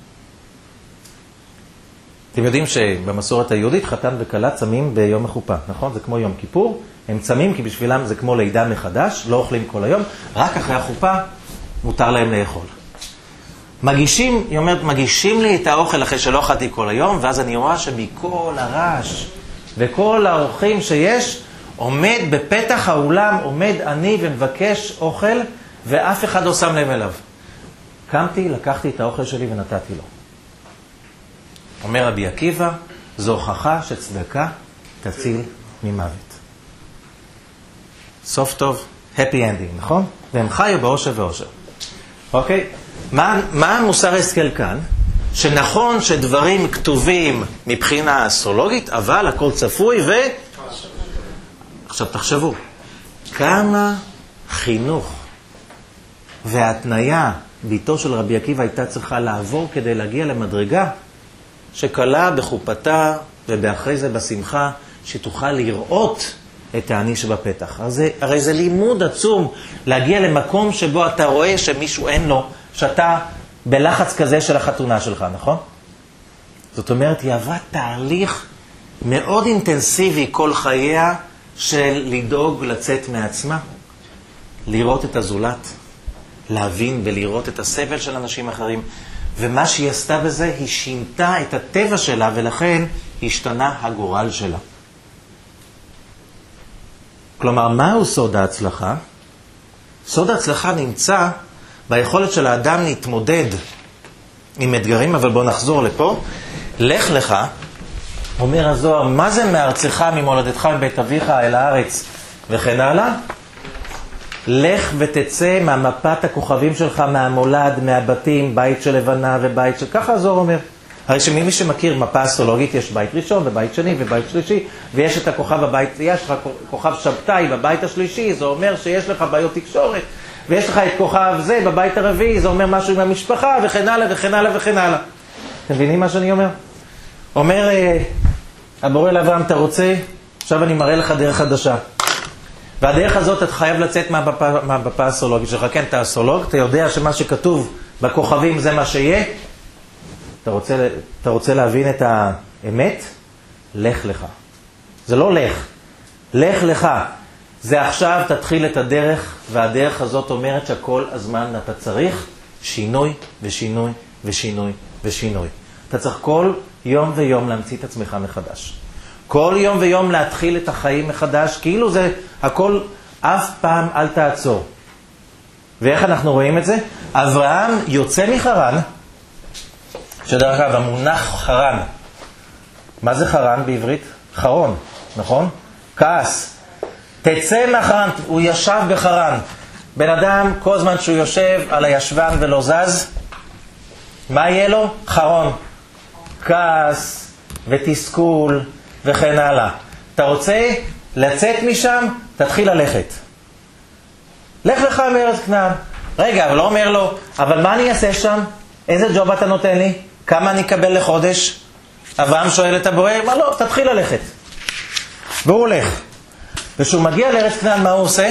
אתם יודעים שבמסורת היהודית חתן וכלה צמים ביום החופה, נכון? זה כמו יום כיפור, הם צמים כי בשבילם זה כמו לידה מחדש, לא אוכלים כל היום, רק אחרי החופה מותר להם לאכול. מגישים, היא אומרת, מגישים לי את האוכל אחרי שלא אכלתי כל היום, ואז אני רואה שמכל הרעש וכל האורחים שיש, עומד בפתח האולם, עומד אני ומבקש אוכל, ואף אחד לא שם לב אליו. קמתי, לקחתי את האוכל שלי ונתתי לו. אומר רבי עקיבא, זו הוכחה שצדקה תציל ממוות. סוף טוב, happy ending, נכון? והם חיו באושר ואושר. אוקיי? מה, מה המוסר השכל כאן? שנכון שדברים כתובים מבחינה אסטרולוגית, אבל הכל צפוי ו... עכשיו תחשבו, כמה חינוך והתניה ביתו של רבי עקיבא הייתה צריכה לעבור כדי להגיע למדרגה שקלה בחופתה ובאחרי זה בשמחה שתוכל לראות את העני שבפתח. הרי זה, הרי זה לימוד עצום להגיע למקום שבו אתה רואה שמישהו אין לו, שאתה בלחץ כזה של החתונה שלך, נכון? זאת אומרת, היא עברה תהליך מאוד אינטנסיבי כל חייה של לדאוג לצאת מעצמה, לראות את הזולת, להבין ולראות את הסבל של אנשים אחרים, ומה שהיא עשתה בזה, היא שינתה את הטבע שלה, ולכן השתנה הגורל שלה. כלומר, מהו סוד ההצלחה? סוד ההצלחה נמצא ביכולת של האדם להתמודד עם אתגרים, אבל בוא נחזור לפה. לך לך, אומר הזוהר, מה זה מארצך, ממולדתך, מבית אביך אל הארץ וכן הלאה? לך ותצא מהמפת הכוכבים שלך, מהמולד, מהבתים, בית של לבנה ובית של... ככה הזוהר אומר. הרי שמי שמכיר מפה אסטרולוגית, יש בית ראשון ובית שני ובית שלישי, ויש את הכוכב הבית, יש לך כוכב שבתאי בבית השלישי, זה אומר שיש לך בעיות תקשורת, ויש לך את כוכב זה בבית הרביעי, זה אומר משהו עם המשפחה וכן הלאה וכן הלאה וכן הלאה. אתם מבינים מה שאני אומר? אומר הבורא לאברהם, אתה רוצה? עכשיו אני מראה לך דרך חדשה. והדרך הזאת אתה חייב לצאת מהמפה, מהמפה האסטרולוגית שלך. כן, אתה אסטרולוג, אתה יודע שמה שכתוב בכוכבים זה מה שיהיה. אתה רוצה, אתה רוצה להבין את האמת? לך לך. זה לא לך. לך לך. זה עכשיו תתחיל את הדרך, והדרך הזאת אומרת שכל הזמן אתה צריך שינוי ושינוי ושינוי ושינוי. אתה צריך כל יום ויום להמציא את עצמך מחדש. כל יום ויום להתחיל את החיים מחדש, כאילו זה הכל, אף פעם אל תעצור. ואיך אנחנו רואים את זה? אברהם יוצא מחרן, שדרך אגב, המונח חרן, מה זה חרן בעברית? חרון, נכון? כעס. תצא מהחרן, הוא ישב בחרן. בן אדם, כל זמן שהוא יושב על הישבן ולא זז, מה יהיה לו? חרון. כעס ותסכול וכן הלאה. אתה רוצה לצאת משם? תתחיל ללכת. לך לך מארץ כנען. רגע, אבל לא אומר לו, אבל מה אני אעשה שם? איזה ג'וב אתה נותן לי? כמה אני אקבל לחודש? אברהם שואל את הבורא, מה לא, תתחיל ללכת. והוא הולך. וכשהוא מגיע לארץ כנען, מה הוא עושה?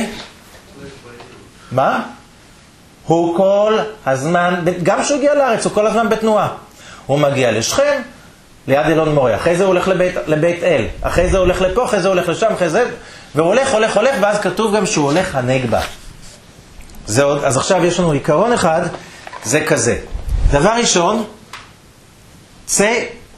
מה? הוא כל הזמן, גם כשהוא הגיע לארץ, הוא כל הזמן בתנועה. הוא מגיע לשכם, ליד אלון מורה, אחרי זה הוא הולך לבית, לבית אל, אחרי זה הוא הולך לפה, אחרי זה הוא הולך לשם, אחרי זה, והוא הולך, הולך, הולך, ואז כתוב גם שהוא הולך הנגבה. זה עוד, אז עכשיו יש לנו עיקרון אחד, זה כזה. דבר ראשון, צא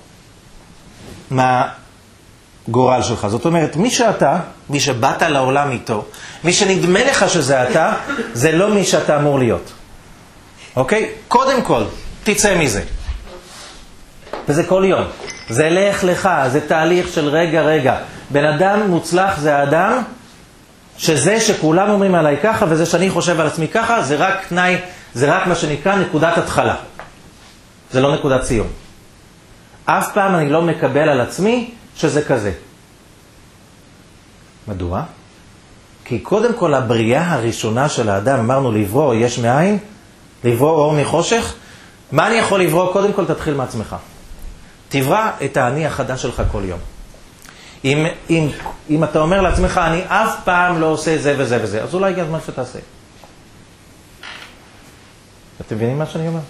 מהגורל שלך. זאת אומרת, מי שאתה, מי שבאת לעולם איתו, מי שנדמה לך שזה אתה, זה לא מי שאתה אמור להיות. אוקיי? קודם כל, תצא מזה. וזה כל יום. זה לך לך, זה תהליך של רגע רגע. בן אדם מוצלח זה האדם, שזה שכולם אומרים עליי ככה, וזה שאני חושב על עצמי ככה, זה רק תנאי, זה רק מה שנקרא נקודת התחלה. זה לא נקודת סיום. אף פעם אני לא מקבל על עצמי שזה כזה. מדוע? כי קודם כל הבריאה הראשונה של האדם, אמרנו לברוא יש מאין, לברוא אור מחושך. מה אני יכול לברוא? קודם כל תתחיל מעצמך. תברא את האני החדש שלך כל יום. אם, אם, אם אתה אומר לעצמך, אני אף פעם לא עושה זה וזה וזה, אז אולי הגיע הזמן שתעשה. אתם מבינים מה שאני אומר?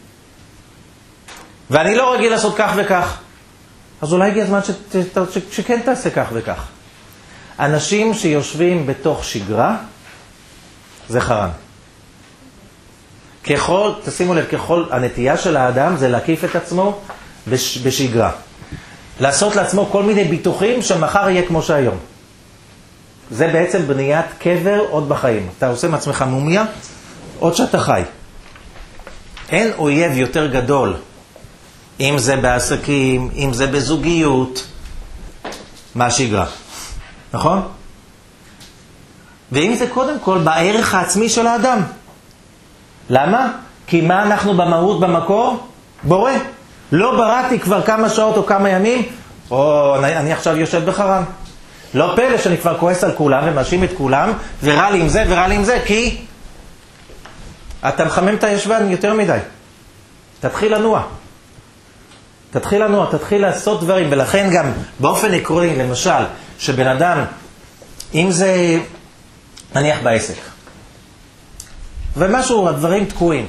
ואני לא רגיל לעשות כך וכך, אז אולי הגיע הזמן ש, ש, ש, שכן תעשה כך וכך. אנשים שיושבים בתוך שגרה, זה חרם. ככל, תשימו לב, ככל, הנטייה של האדם זה להקיף את עצמו בש, בשגרה. לעשות לעצמו כל מיני ביטוחים שמחר יהיה כמו שהיום. זה בעצם בניית קבר עוד בחיים. אתה עושה מעצמך מומיה, עוד שאתה חי. אין אויב יותר גדול, אם זה בעסקים, אם זה בזוגיות, מהשגרה. נכון? ואם זה קודם כל בערך העצמי של האדם. למה? כי מה אנחנו במהות במקור? בורא. לא בראתי כבר כמה שעות או כמה ימים, או אני, אני עכשיו יושב בחרם. לא פלא שאני כבר כועס על כולם ומאשים את כולם, ורע לי עם זה ורע לי עם זה, כי אתה מחמם את הישבן יותר מדי. תתחיל לנוע. תתחיל לנוע, תתחיל לעשות דברים, ולכן גם באופן עקרוני, למשל, שבן אדם, אם זה נניח בעסק, ומשהו, הדברים תקועים.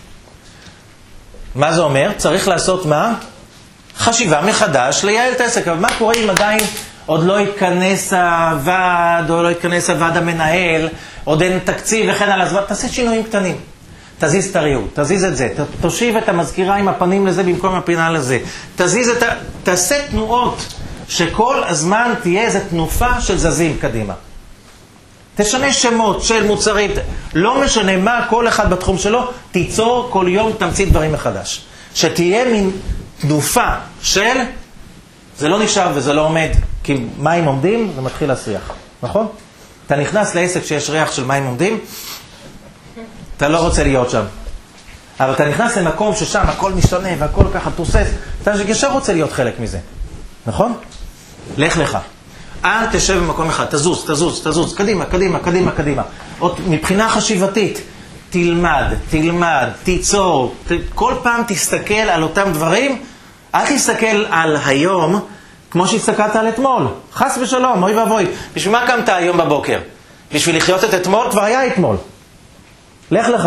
מה זה אומר? צריך לעשות מה? חשיבה מחדש, לייעל את העסק. אבל מה קורה אם עדיין עוד לא התכנס הוועד, או לא התכנס הוועד המנהל, עוד אין תקציב וכן על הזמן? תעשה שינויים קטנים. תזיז את הריהוט, תזיז את זה, תושיב את המזכירה עם הפנים לזה במקום הפינה לזה. תזיז את ה... תעשה תנועות, שכל הזמן תהיה איזו תנופה של זזים קדימה. תשנה שמות של מוצרים, לא משנה מה, כל אחד בתחום שלו, תיצור כל יום תמצית דברים מחדש. שתהיה מין תנופה של, זה לא נשאר וזה לא עומד, כי מים עומדים זה מתחיל להסריח, נכון? אתה נכנס לעסק שיש ריח של מים עומדים, אתה לא רוצה להיות שם. אבל אתה נכנס למקום ששם הכל משתנה והכל ככה תוסס, אתה ישר רוצה להיות חלק מזה, נכון? לך לך. אל תשב במקום אחד, תזוז, תזוז, תזוז, קדימה, קדימה, קדימה, קדימה. עוד מבחינה חשיבתית, תלמד, תלמד, תיצור, ת... כל פעם תסתכל על אותם דברים, אל תסתכל על היום כמו שהסתכלת על אתמול. חס ושלום, אוי ואבוי. בשביל מה קמת היום בבוקר? בשביל לחיות את אתמול? כבר היה אתמול. לך לך.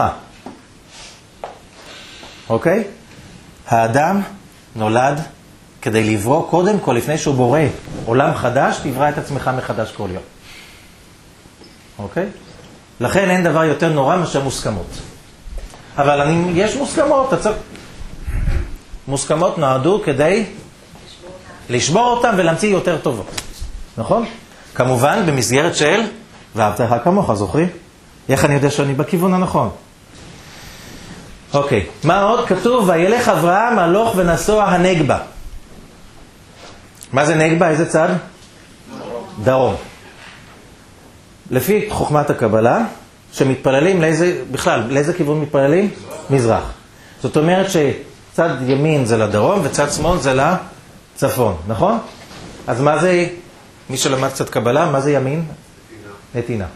אוקיי? האדם נולד כדי לברוא קודם כל, לפני שהוא בורא עולם חדש, תברא את עצמך מחדש כל יום. אוקיי? לכן אין דבר יותר נורא מאשר מוסכמות. אבל אני, יש מוסכמות. הצ... מוסכמות נועדו כדי לשבור אותם ולהמציא יותר טובות. נכון? כמובן במסגרת של ואהבת לך כמוך, זוכרים? איך אני יודע שאני בכיוון הנכון? אוקיי. מה עוד? כתוב, וילך אברהם הלוך ונסוע הנגבה. מה זה נגבה? איזה צד? דרום. דרום. לפי חוכמת הקבלה, שמתפללים לאיזה, בכלל, לאיזה כיוון מתפללים? מזרח. מזרח. זאת אומרת שצד ימין זה לדרום וצד שמאל זה לצפון, נכון? אז מה זה, מי שלמד קצת קבלה, מה זה ימין? נתינה. נתינה.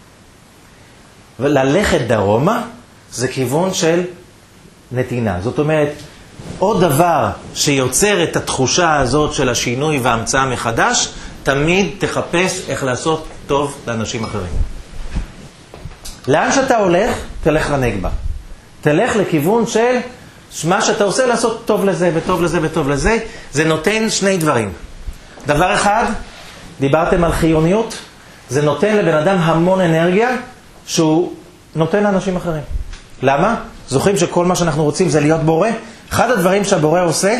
וללכת דרומה זה כיוון של נתינה. זאת אומרת, עוד דבר שיוצר את התחושה הזאת של השינוי וההמצאה מחדש, תמיד תחפש איך לעשות טוב לאנשים אחרים. לאן שאתה הולך, תלך לנגבה. תלך לכיוון של מה שאתה עושה לעשות טוב לזה וטוב לזה וטוב לזה. זה נותן שני דברים. דבר אחד, דיברתם על חיוניות, זה נותן לבן אדם המון אנרגיה שהוא נותן לאנשים אחרים. למה? זוכרים שכל מה שאנחנו רוצים זה להיות בורא? אחד הדברים שהבורא עושה,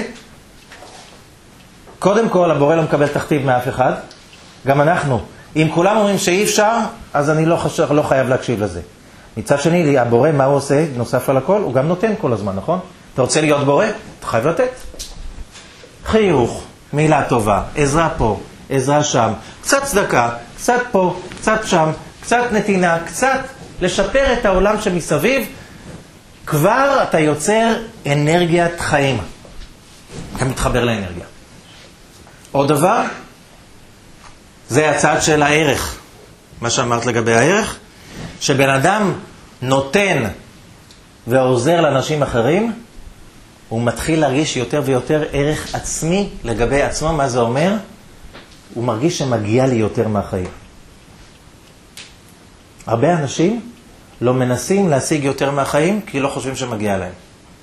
קודם כל הבורא לא מקבל תכתיב מאף אחד, גם אנחנו. אם כולם אומרים שאי אפשר, אז אני לא, חשב, לא חייב להקשיב לזה. מצד שני, הבורא, מה הוא עושה? נוסף על הכל, הוא גם נותן כל הזמן, נכון? אתה רוצה להיות בורא? אתה חייב לתת. חיוך, מילה טובה, עזרה פה, עזרה שם, קצת צדקה, קצת פה, קצת שם, קצת נתינה, קצת לשפר את העולם שמסביב, כבר אתה יוצר אנרגיית חיים. אתה מתחבר לאנרגיה. עוד דבר, זה הצד של הערך. מה שאמרת לגבי הערך, שבן אדם נותן ועוזר לאנשים אחרים, הוא מתחיל להרגיש יותר ויותר ערך עצמי לגבי עצמו. מה זה אומר? הוא מרגיש שמגיע לי יותר מהחיים. הרבה אנשים לא מנסים להשיג יותר מהחיים כי לא חושבים שמגיע להם.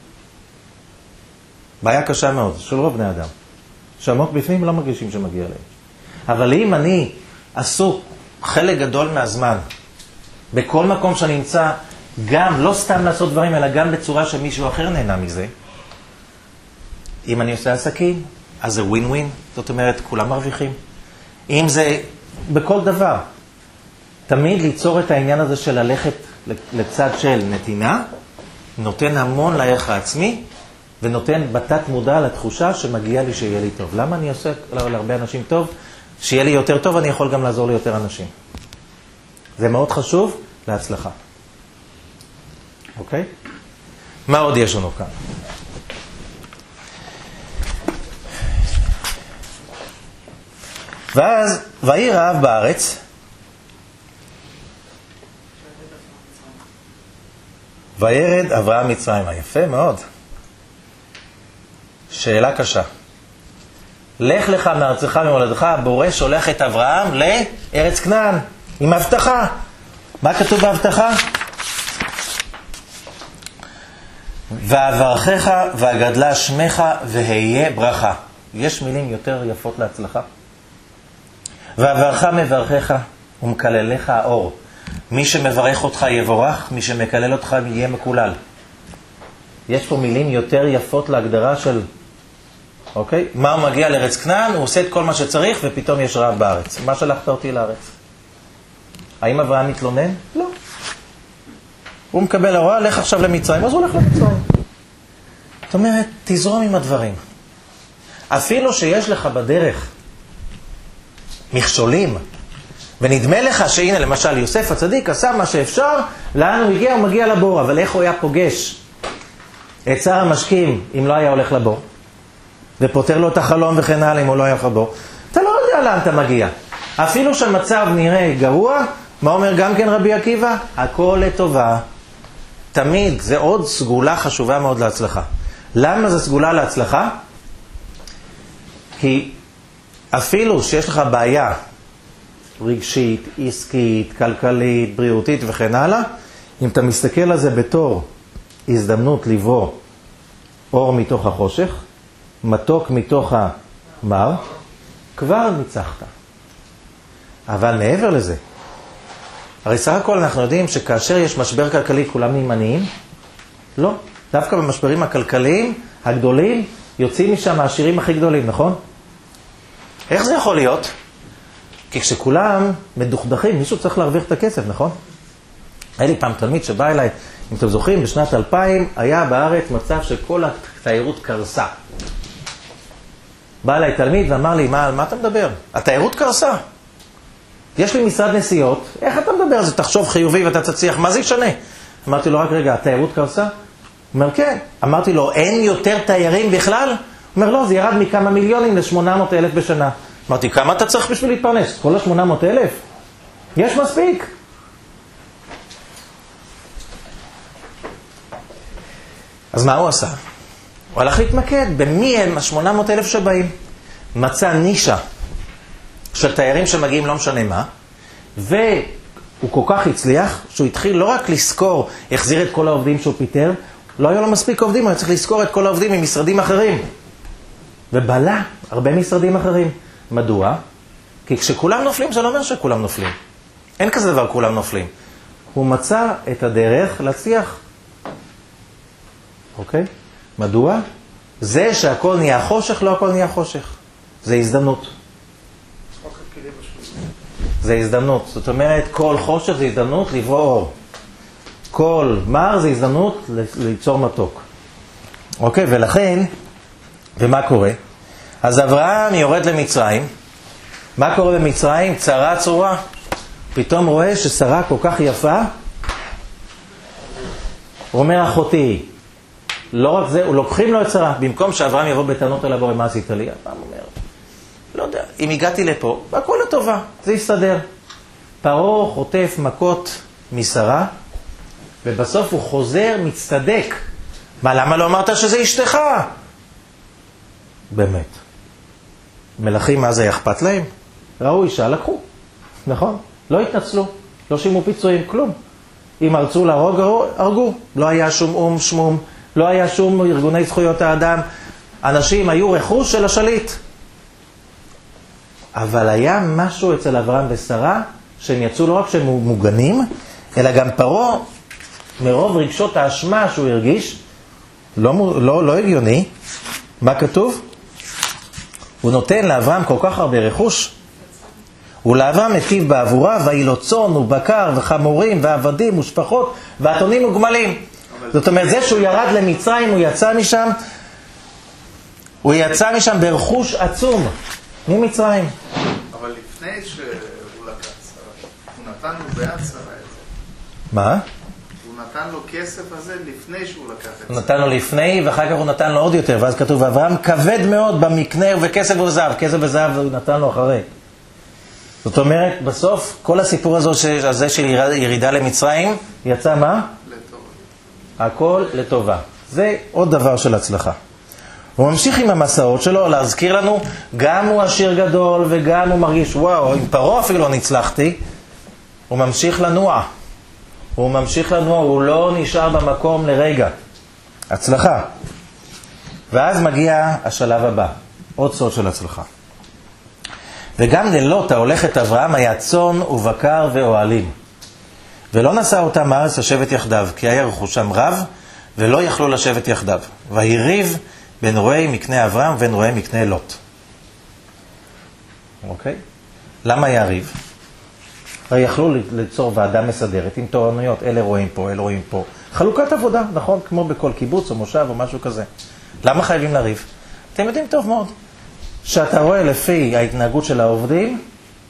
בעיה קשה מאוד, של רוב בני אדם. שעמוק בפנים לא מרגישים שמגיע להם. אבל אם אני עסוק חלק גדול מהזמן, בכל מקום שאני נמצא, גם לא סתם לעשות דברים, אלא גם בצורה שמישהו אחר נהנה מזה, אם אני עושה עסקים, אז זה ווין ווין, זאת אומרת, כולם מרוויחים. אם זה בכל דבר, תמיד ליצור את העניין הזה של ללכת לצד של נתינה, נותן המון לערך העצמי, ונותן בתת מודע לתחושה שמגיע לי שיהיה לי טוב. למה אני עושה להרבה אנשים טוב? שיהיה לי יותר טוב, אני יכול גם לעזור ליותר אנשים. זה מאוד חשוב להצלחה. אוקיי? מה עוד יש לנו כאן? ואז, ויהי רעב בארץ, וירד אברהם מצרימה. יפה מאוד. שאלה קשה. לך לך מארצך ממולדתך, הבורא שולח את אברהם לארץ כנען, עם הבטחה. מה כתוב בהבטחה? ואברכך ואגדלה שמך והיה ברכה. יש מילים יותר יפות להצלחה. ואברך מברכך ומקללך האור. מי שמברך אותך יבורך, מי שמקלל אותך יהיה מקולל. יש פה מילים יותר יפות להגדרה של, אוקיי? מה הוא מגיע לארץ כנען? הוא עושה את כל מה שצריך ופתאום יש רעב בארץ. מה שלחת אותי לארץ? האם אברהם מתלונן? לא. הוא מקבל הוראה, לך עכשיו למצרים, אז הוא הולך למצרים. זאת אומרת, תזרום עם הדברים. אפילו שיש לך בדרך מכשולים, ונדמה לך שהנה למשל יוסף הצדיק עשה מה שאפשר, לאן הוא הגיע? הוא מגיע לבור, אבל איך הוא היה פוגש את שר המשקים אם לא היה הולך לבור? ופותר לו את החלום וכן הלאה אם הוא לא היה הולך לבור. אתה לא יודע לאן אתה מגיע. אפילו שהמצב נראה גרוע, מה אומר גם כן רבי עקיבא? הכל לטובה. תמיד זה עוד סגולה חשובה מאוד להצלחה. למה זה סגולה להצלחה? כי אפילו שיש לך בעיה רגשית, עסקית, כלכלית, בריאותית וכן הלאה, אם אתה מסתכל על זה בתור הזדמנות לבוא אור מתוך החושך, מתוק מתוך המר, כבר ניצחת. אבל מעבר לזה, הרי סך הכל אנחנו יודעים שכאשר יש משבר כלכלי כולם נהיים? לא. דווקא במשברים הכלכליים הגדולים יוצאים משם העשירים הכי גדולים, נכון? איך זה יכול להיות? כי כשכולם מדוכדכים, מישהו צריך להרוויח את הכסף, נכון? היה לי פעם תלמיד שבא אליי, אם אתם זוכרים, בשנת אלפיים היה בארץ מצב שכל התיירות קרסה. בא אליי תלמיד ואמר לי, מה, על מה אתה מדבר? התיירות קרסה. יש לי משרד נסיעות, איך אתה מדבר על זה? תחשוב חיובי ואתה תצליח, מה זה ישנה? אמרתי לו, רק רגע, התיירות קרסה? הוא אומר, כן. אמרתי לו, אין יותר תיירים בכלל? הוא אומר, לא, זה ירד מכמה מיליונים ל-שמונה מאות אלף בשנה. אמרתי, כמה אתה צריך בשביל להתפרנס? כל ה-שמונה מאות אלף? יש מספיק. אז מה הוא עשה? הוא הלך להתמקד במי הם ה-שמונה מאות אלף שבאים. מצא נישה של תיירים שמגיעים לא משנה מה, והוא כל כך הצליח שהוא התחיל לא רק לזכור, החזיר את כל העובדים שהוא פיטר, לא היה לו מספיק עובדים, הוא צריך לזכור את כל העובדים ממשרדים אחרים. ובעלה הרבה משרדים אחרים. מדוע? כי כשכולם נופלים זה לא אומר שכולם נופלים. אין כזה דבר כולם נופלים. הוא מצא את הדרך להצליח. אוקיי? מדוע? זה שהכל נהיה חושך, לא הכל נהיה חושך. זה הזדמנות. זה הזדמנות. זאת אומרת, כל חושך זה הזדמנות לברוא אור. כל מר זה הזדמנות ליצור מתוק. אוקיי? ולכן, ומה קורה? אז אברהם יורד למצרים. מה קורה במצרים? צרה צורה. פתאום רואה ששרה כל כך יפה. הוא אומר, אחותי, לא רק זה, הוא לוקחים לו את שרה. במקום שאברהם יבוא בטענות על הבורא, מה עשית לי? אברהם אומר, לא יודע, אם הגעתי לפה, הכל לטובה, זה יסתדר. פרעה חוטף מכות משרה, ובסוף הוא חוזר, מצטדק מה, למה לא אמרת שזה אשתך? באמת. מלכים מה זה אכפת להם? ראו אישה, לקחו. נכון? לא התנצלו. לא שימו פיצויים, כלום. אם ארצו להרוג, הרגו. לא היה שום אום שמום. לא היה שום ארגוני זכויות האדם. אנשים היו רכוש של השליט. אבל היה משהו אצל אברהם ושרה, שהם יצאו לא רק שהם מוגנים, אלא גם פרעה, מרוב רגשות האשמה שהוא הרגיש, לא, לא, לא הגיוני. מה כתוב? הוא נותן לאברהם כל כך הרבה רכוש. ולאברהם מטיב בעבורה, והיא לו צאן ובקר וחמורים ועבדים ושפחות ואתונים וגמלים. זאת אומרת, זה שהוא ירד למצרים, הוא יצא משם, הוא יצא משם ברכוש עצום, ממצרים. אבל לפני שהוא לקח שרה, הוא נתן לו ביד שרה את זה. מה? הוא נתן לו כסף הזה לפני שהוא לקח את זה. הוא נתן לו לפני, ואחר כך הוא נתן לו עוד יותר, ואז כתוב, אברהם כבד מאוד במקנה וכסף וזהב, כסף וזהב הוא נתן לו אחרי. זאת אומרת, בסוף, כל הסיפור הזה, הזה של ירידה למצרים, יצא מה? לטובה. הכל לטובה. זה עוד דבר של הצלחה. הוא ממשיך עם המסעות שלו, להזכיר לנו, גם הוא עשיר גדול, וגם הוא מרגיש, וואו, עם פרעה אפילו לא נצלחתי, הוא ממשיך לנוע. הוא ממשיך לנוע, הוא לא נשאר במקום לרגע. הצלחה. ואז מגיע השלב הבא, עוד סוד של הצלחה. וגם ללוט ההולכת אברהם היה צאן ובקר ואוהלים. ולא נשא אותם הארץ לשבת יחדיו, כי היה רכושם רב, ולא יכלו לשבת יחדיו. והריב בין רועי מקנה אברהם ובין רועי מקנה לוט. אוקיי? למה היה ריב? הרי יכלו ליצור ועדה מסדרת עם תורנויות, אלה רואים פה, אלה רואים פה. חלוקת עבודה, נכון? כמו בכל קיבוץ או מושב או משהו כזה. למה חייבים לריב? אתם יודעים טוב מאוד. שאתה רואה לפי ההתנהגות של העובדים,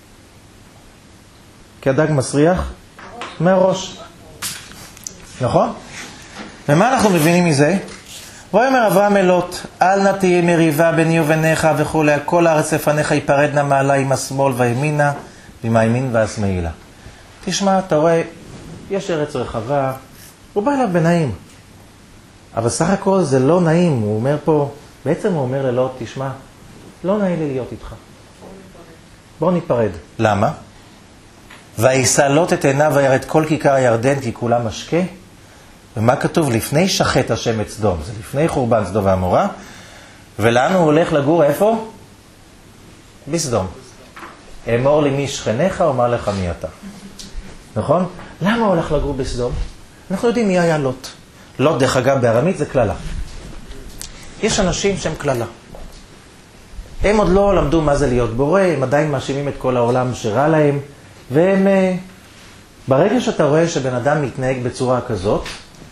כדג מסריח מהראש. נכון? ומה אנחנו מבינים מזה? ואומר אברהם אל לוט, אל נא תהיה מריבה ביני וביניך וכו', כל הארץ לפניך ייפרדנה מעלה עם השמאל וימינה, ועם הימין והשמאלה. תשמע, אתה רואה, יש ארץ רחבה, הוא בא אליו בנעים. אבל סך הכל זה לא נעים, הוא אומר פה, בעצם הוא אומר ללוט, תשמע, לא נעים לי להיות איתך. בוא ניפרד. למה? וישא לוט את עיניו וירד כל כיכר הירדן כי כולה משקה. ומה כתוב? לפני שחט השם את סדום. זה לפני חורבן סדום ועמורה. ולאן הוא הולך לגור? איפה? בסדום. אמור לי מי שכניך, אומר לך מי אתה. נכון? למה הוא הולך לגור בסדום? אנחנו יודעים מי היה לוט. לוט, דרך אגב, בארמית זה כללה. יש אנשים שהם כללה. הם עוד לא למדו מה זה להיות בורא, הם עדיין מאשימים את כל העולם שרע להם, והם, ברגע שאתה רואה שבן אדם מתנהג בצורה כזאת,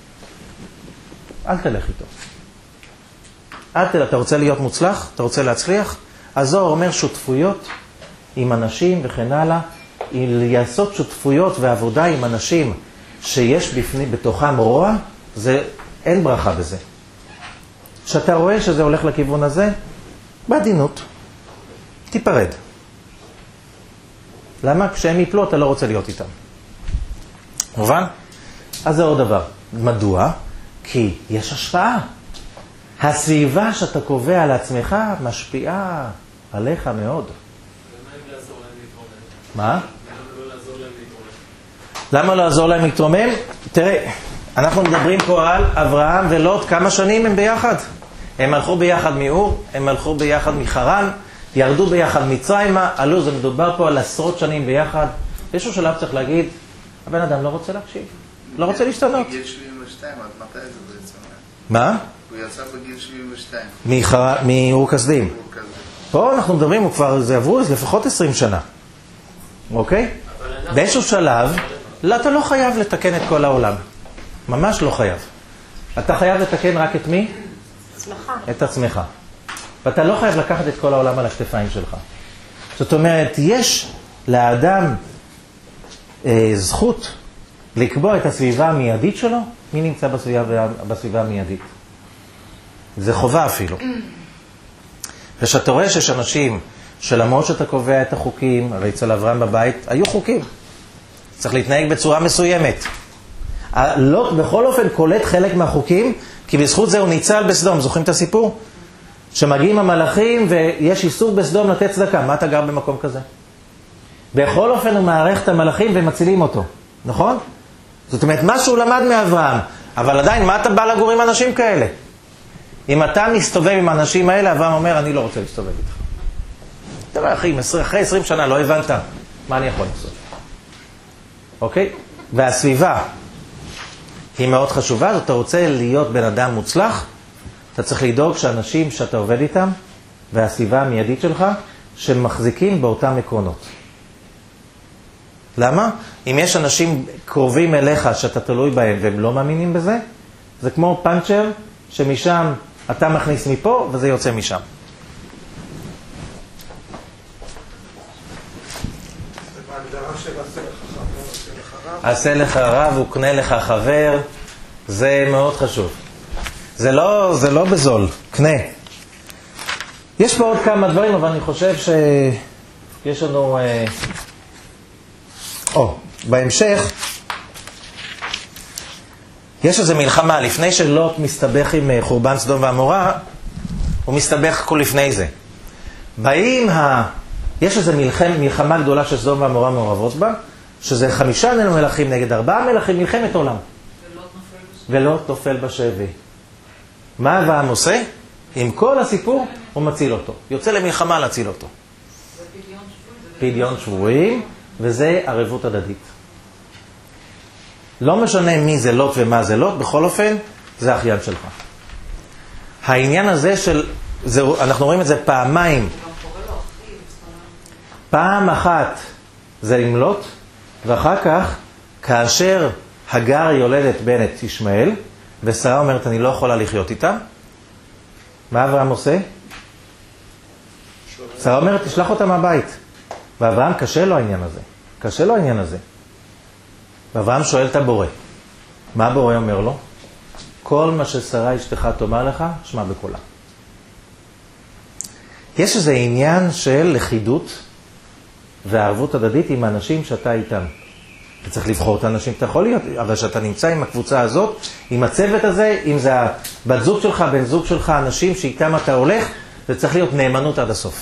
אל תלך איתו. אל תלך, אתה רוצה להיות מוצלח? אתה רוצה להצליח? הזוהר אומר שותפויות עם אנשים וכן הלאה, לעשות שותפויות ועבודה עם אנשים שיש בפני, בתוכם רוע, זה, אין ברכה בזה. כשאתה רואה שזה הולך לכיוון הזה, בעדינות, תיפרד. למה? כשהם יפלו אתה לא רוצה להיות איתם. מובן? אז זה עוד דבר. מדוע? כי יש השפעה. הסביבה שאתה קובע על עצמך משפיעה עליך מאוד. מה? למה לא לעזור להם להתרומם? תראה, אנחנו מדברים פה על אברהם ולוט, כמה שנים הם ביחד? הם הלכו ביחד מאור, הם הלכו ביחד מחרן, ירדו ביחד מצרימה, עלו, זה מדובר פה על עשרות שנים ביחד. באיזשהו שלב צריך להגיד, הבן אדם לא רוצה להקשיב, לא רוצה להשתנות. בגיל שבעים ושתיים, עד מתי זה בעצם? מה? הוא יצא בגיל שבעים ושתיים. מאור כסדים. פה אנחנו מדברים, הוא כבר, זה עברו לפחות עשרים שנה. אוקיי? באיזשהו שלב, לא, אתה לא חייב לתקן את כל העולם. ממש לא חייב. אתה חייב לתקן רק את מי? עצמך. את עצמך. ואתה לא חייב לקחת את כל העולם על הכתפיים שלך. זאת אומרת, יש לאדם אה, זכות לקבוע את הסביבה המיידית שלו, מי נמצא בסביבה, בסביבה המיידית. זה חובה אפילו. ושאתה רואה שיש אנשים שלמרות שאתה קובע את החוקים, הרי אצל אברהם בבית, היו חוקים. צריך להתנהג בצורה מסוימת. לא, בכל אופן קולט חלק מהחוקים, כי בזכות זה הוא ניצל בסדום. זוכרים את הסיפור? שמגיעים המלאכים ויש איסור בסדום לתת צדקה. מה אתה גר במקום כזה? בכל אופן הוא מערך את המלאכים ומצילים אותו. נכון? זאת אומרת, משהו למד מאברהם. אבל עדיין, מה אתה בא לגור עם אנשים כאלה? אם אתה מסתובב עם האנשים האלה, אברהם אומר, אני לא רוצה להסתובב איתך. אתה אומר, אחי, אחרי עשרים שנה לא הבנת. מה אני יכול לעשות? אוקיי? והסביבה היא מאוד חשובה. אז אתה רוצה להיות בן אדם מוצלח, אתה צריך לדאוג שאנשים שאתה עובד איתם, והסביבה המיידית שלך, שמחזיקים באותם עקרונות. למה? אם יש אנשים קרובים אליך שאתה תלוי בהם והם לא מאמינים בזה, זה כמו פאנצ'ר שמשם אתה מכניס מפה וזה יוצא משם. זה בהגדרה של עשה לך חבר, עשה לך רב. עשה לך רב וקנה לך חבר, זה מאוד חשוב. זה לא, זה לא בזול, קנה. יש פה עוד כמה דברים, אבל אני חושב שיש לנו... אה... או, בהמשך, יש איזו מלחמה, לפני שלוט מסתבך עם חורבן סדום ועמורה, הוא מסתבך כל לפני זה. באים, ה... יש איזו מלחמה, מלחמה גדולה שסדום ועמורה מעורבות בה, שזה חמישה מלכים נגד ארבעה מלכים, מלחמת עולם. ולוט נופל בשבי. מה אברהם עושה? עם כל הסיפור, הוא מציל אותו. יוצא למלחמה להציל אותו. זה פדיון שבויים. פדיון שבויים. וזה ערבות הדדית. לא משנה מי זה לוט ומה זה לוט, בכל אופן, זה אחיין שלך. העניין הזה של, זה, אנחנו רואים את זה פעמיים. פעם אחת זה עם לוט, ואחר כך, כאשר הגר יולדת בן את ישמעאל, ושרה אומרת, אני לא יכולה לחיות איתה, מה אברהם עושה? שרה אומרת, תשלח אותה מהבית. ואברהם קשה לו העניין הזה. קשה לו העניין הזה. ואברהם שואל את הבורא. מה הבורא אומר לו? כל מה ששרה אשתך תאמר לך, שמע בקולה. יש איזה עניין של לכידות וערבות הדדית עם האנשים שאתה איתם. אתה צריך לבחור את האנשים, אתה יכול להיות, אבל שאתה נמצא עם הקבוצה הזאת, עם הצוות הזה, אם זה הבת זוג שלך, בן זוג שלך, אנשים שאיתם אתה הולך, זה צריך להיות נאמנות עד הסוף.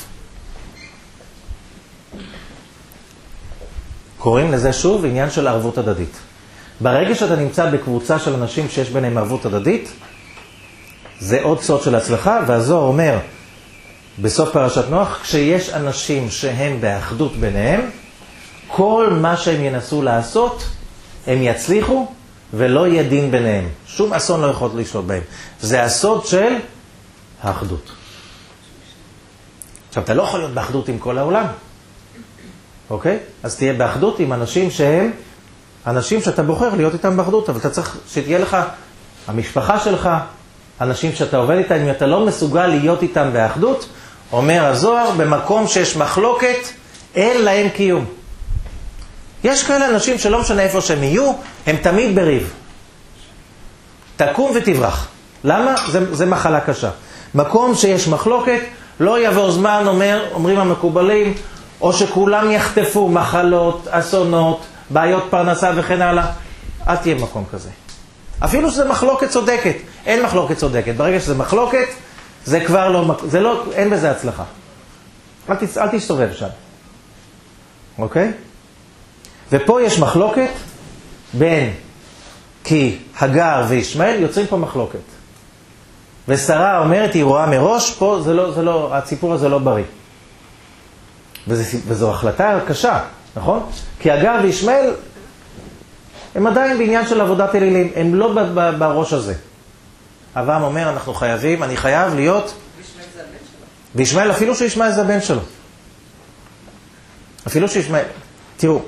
קוראים לזה שוב עניין של ערבות הדדית. ברגע שאתה נמצא בקבוצה של אנשים שיש ביניהם ערבות הדדית, זה עוד סוד של הצלחה, והזוהר אומר בסוף פרשת נוח, כשיש אנשים שהם באחדות ביניהם, כל מה שהם ינסו לעשות, הם יצליחו ולא יהיה דין ביניהם. שום אסון לא יכול לשלוט בהם. זה הסוד של האחדות. עכשיו, אתה לא יכול להיות באחדות עם כל העולם. אוקיי? אז תהיה באחדות עם אנשים שהם, אנשים שאתה בוחר להיות איתם באחדות, אבל אתה צריך שתהיה לך, המשפחה שלך, אנשים שאתה עובד איתם, אם אתה לא מסוגל להיות איתם באחדות, אומר הזוהר, במקום שיש מחלוקת, אין להם קיום. יש כאלה אנשים שלא משנה איפה שהם יהיו, הם תמיד בריב. תקום ותברח. למה? זה, זה מחלה קשה. מקום שיש מחלוקת, לא יעבור זמן, אומר, אומרים המקובלים, או שכולם יחטפו מחלות, אסונות, בעיות פרנסה וכן הלאה. אל תהיה מקום כזה. אפילו שזה מחלוקת צודקת. אין מחלוקת צודקת. ברגע שזה מחלוקת, זה כבר לא, זה לא, אין בזה הצלחה. אל, תס, אל תסתובב שם. אוקיי? ופה יש מחלוקת בין, כי הגר וישמעאל יוצרים פה מחלוקת. ושרה אומרת, היא רואה מראש, פה זה לא, זה לא, הציפור הזה לא בריא. וזה, וזו החלטה קשה, נכון? כי הגר וישמעאל הם עדיין בעניין של עבודת אלילים, הם לא ב, ב, בראש הזה. אברהם אומר, אנחנו חייבים, אני חייב להיות... וישמעאל זה הבן שלו. וישמעאל, אפילו שישמעאל זה הבן שלו. אפילו שישמעאל... תראו,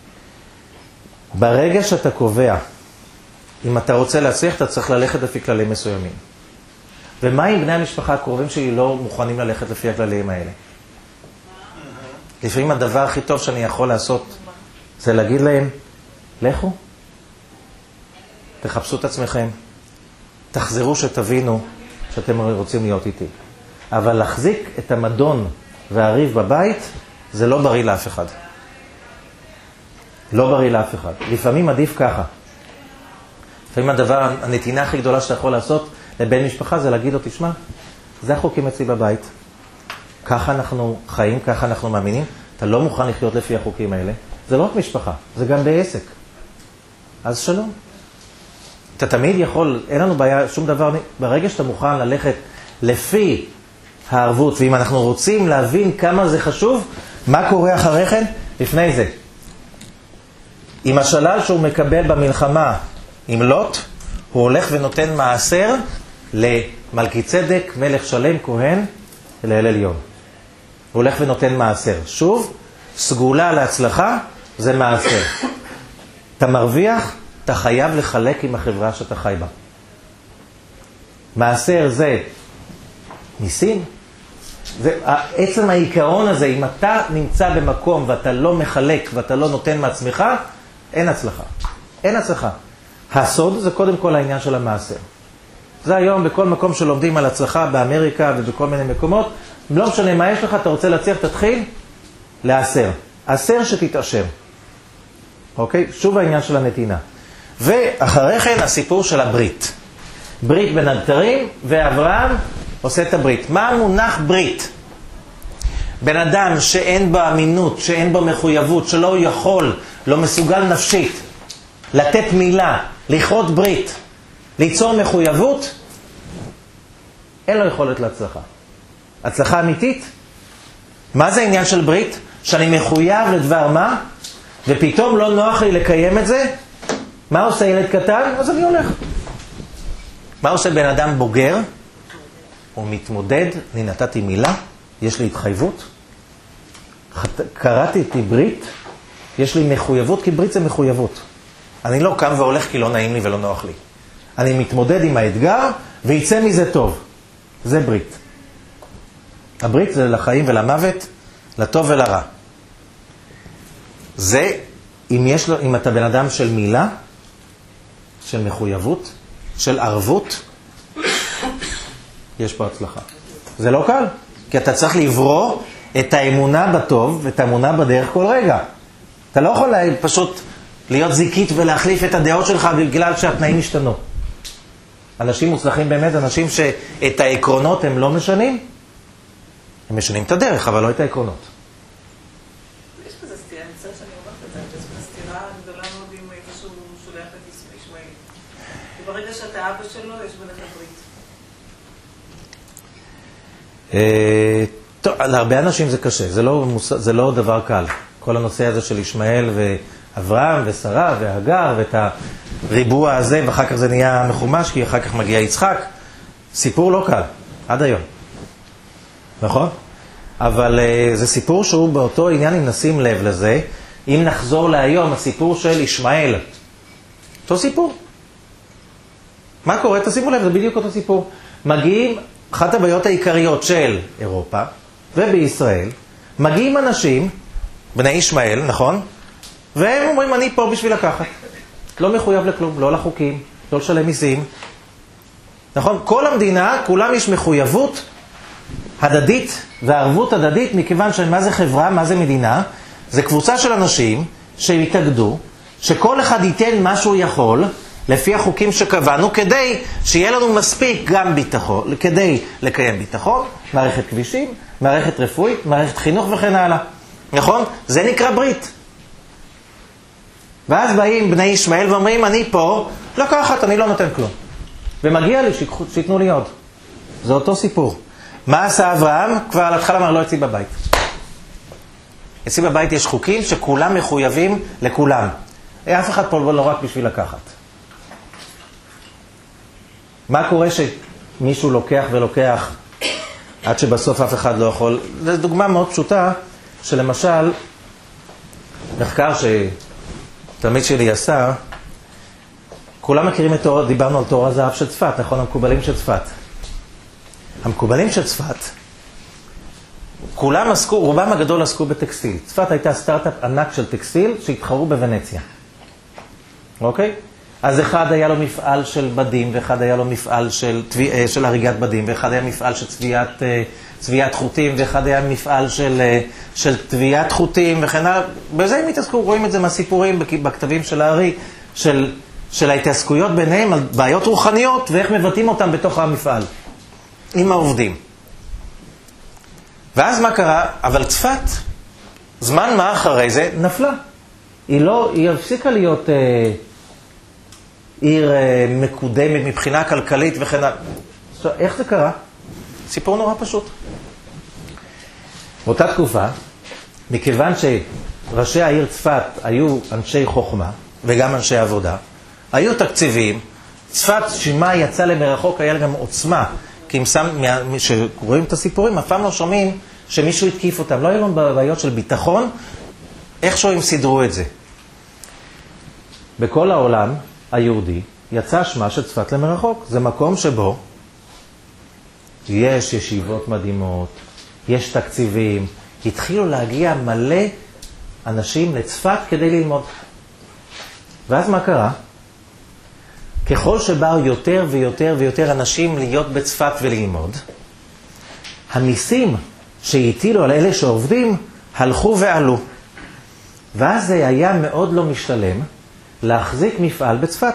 ברגע שאתה קובע, אם אתה רוצה להצליח, אתה צריך ללכת לפי כללים מסוימים. ומה אם בני המשפחה הקרובים שלי לא מוכנים ללכת לפי הכללים האלה? לפעמים הדבר הכי טוב שאני יכול לעשות, זה להגיד להם, לכו, תחפשו את עצמכם, תחזרו שתבינו שאתם רוצים להיות איתי. אבל להחזיק את המדון והריב בבית, זה לא בריא לאף אחד. לא בריא לאף אחד. לפעמים עדיף ככה. לפעמים הדבר, הנתינה הכי גדולה שאתה יכול לעשות, לבן משפחה זה להגיד לו, תשמע, זה החוקים אצלי בבית. ככה אנחנו חיים, ככה אנחנו מאמינים. אתה לא מוכן לחיות לפי החוקים האלה. זה לא רק משפחה, זה גם בעסק. אז שלום. אתה תמיד יכול, אין לנו בעיה, שום דבר, ברגע שאתה מוכן ללכת לפי הערבות, ואם אנחנו רוצים להבין כמה זה חשוב, מה קורה אחרי כן? לפני זה. עם השלל שהוא מקבל במלחמה עם לוט, הוא הולך ונותן מעשר למלכי צדק, מלך שלם, כהן, לאל עליון. הוא הולך ונותן מעשר. שוב, סגולה להצלחה זה מעשר. אתה מרוויח, אתה חייב לחלק עם החברה שאתה חי בה. מעשר זה ניסים. זה, עצם העיקרון הזה, אם אתה נמצא במקום ואתה לא מחלק ואתה לא נותן מעצמך, אין הצלחה. אין הצלחה. הסוד זה קודם כל העניין של המעשר. זה היום בכל מקום שלומדים על הצלחה באמריקה ובכל מיני מקומות, לא משנה מה יש לך, אתה רוצה להצליח, תתחיל לעשר. עשר שתתעשר. אוקיי? שוב העניין של הנתינה. ואחרי כן הסיפור של הברית. ברית בין הבתרים, ואברהם עושה את הברית. מה המונח ברית? בן אדם שאין בו אמינות, שאין בו מחויבות, שלא יכול, לא מסוגל נפשית, לתת מילה, לכרות ברית, ליצור מחויבות, אין לו יכולת להצלחה. הצלחה אמיתית? מה זה העניין של ברית? שאני מחויב לדבר מה? ופתאום לא נוח לי לקיים את זה? מה עושה ילד קטן? אז אני הולך. מה עושה בן אדם בוגר? הוא מתמודד, אני נתתי מילה, יש לי התחייבות, קראתי את ברית, יש לי מחויבות, כי ברית זה מחויבות. אני לא קם והולך כי לא נעים לי ולא נוח לי. אני מתמודד עם האתגר, ויצא מזה טוב. זה ברית. הברית זה לחיים ולמוות, לטוב ולרע. זה, אם יש לו, אם אתה בן אדם של מילה, של מחויבות, של ערבות, יש פה הצלחה. זה לא קל, כי אתה צריך לברוא את האמונה בטוב ואת האמונה בדרך כל רגע. אתה לא יכול פשוט להיות זיקית ולהחליף את הדעות שלך בגלל שהתנאים השתנו. אנשים מוצלחים באמת, אנשים שאת העקרונות הם לא משנים, הם משנים את הדרך, אבל לא את העקרונות. יש בזה סתירה, אני חושב שאני אומרת את זה, יש בזה סתירה גדולה מאוד עם איזשהו שולח את ישמעאל. וברגע שאתה אבא שלו, יש ביניכם ברית. טוב, להרבה אנשים זה קשה, זה לא, זה לא דבר קל. כל הנושא הזה של ישמעאל ואברהם ושרה והגר ואת הריבוע הזה, ואחר כך זה נהיה מחומש, כי אחר כך מגיע יצחק. סיפור לא קל, עד היום. נכון? אבל uh, זה סיפור שהוא באותו עניין, אם נשים לב לזה, אם נחזור להיום, הסיפור של ישמעאל. אותו סיפור. מה קורה? תשימו לב, זה בדיוק אותו סיפור. מגיעים, אחת הבעיות העיקריות של אירופה ובישראל, מגיעים אנשים, בני ישמעאל, נכון? והם אומרים, אני פה בשביל לקחת. לא מחויב לכלום, לא לחוקים, לא לשלם מיסים. נכון? כל המדינה, כולם יש מחויבות הדדית וערבות הדדית, מכיוון שמה זה חברה, מה זה מדינה? זה קבוצה של אנשים שהתאגדו, שכל אחד ייתן מה שהוא יכול, לפי החוקים שקבענו, כדי שיהיה לנו מספיק גם ביטחון, כדי לקיים ביטחון, מערכת כבישים, מערכת רפואית, מערכת חינוך וכן הלאה. נכון? זה נקרא ברית. ואז באים בני ישמעאל ואומרים, אני פה, לקחת, אני לא נותן כלום. ומגיע לי, שיתנו לי עוד. זה אותו סיפור. מה עשה אברהם? כבר על התחלה אמר, לא אצלי בבית. אצלי בבית יש חוקים שכולם מחויבים לכולם. אף אחד פה לא רק בשביל לקחת. מה קורה שמישהו לוקח ולוקח עד שבסוף אף אחד לא יכול? זו דוגמה מאוד פשוטה, שלמשל, מחקר שתלמיד שלי עשה, כולם מכירים את תורה, דיברנו על תורה זהב של צפת, נכון? המקובלים של צפת. המקובלים של צפת, כולם עסקו, רובם הגדול עסקו בטקסטיל. צפת הייתה סטארט-אפ ענק של טקסטיל שהתחרו בוונציה. אוקיי? אז אחד היה לו מפעל של בדים, ואחד היה לו מפעל של, של הריגת בדים, ואחד היה מפעל של צביעת, צביעת חוטים, ואחד היה מפעל של, של צביעת חוטים, וכן הלאה. בזה הם התעסקו, רואים את זה מהסיפורים בכתבים של הארי, של של ההתעסקויות ביניהם על בעיות רוחניות ואיך מבטאים אותם בתוך המפעל, עם העובדים. ואז מה קרה? אבל צפת, זמן מה אחרי זה, נפלה. היא לא, היא הפסיקה להיות אה, עיר אה, מקודמת מבחינה כלכלית וכן הלאה. איך זה קרה? סיפור נורא פשוט. באותה תקופה, מכיוון שראשי העיר צפת היו אנשי חוכמה וגם אנשי עבודה, היו תקציבים, צפת שמה יצא למרחוק, היה גם עוצמה, כי אם שקוראים את הסיפורים, אף פעם לא שומעים שמישהו התקיף אותם, לא היו להם בעיות של ביטחון, איכשהו הם סידרו את זה. בכל העולם היהודי יצא שמה של צפת למרחוק, זה מקום שבו יש ישיבות מדהימות, יש תקציבים, התחילו להגיע מלא אנשים לצפת כדי ללמוד. ואז מה קרה? ככל שבאו יותר ויותר ויותר אנשים להיות בצפת וללמוד, המיסים שהטילו על אלה שעובדים הלכו ועלו. ואז זה היה מאוד לא משתלם להחזיק מפעל בצפת.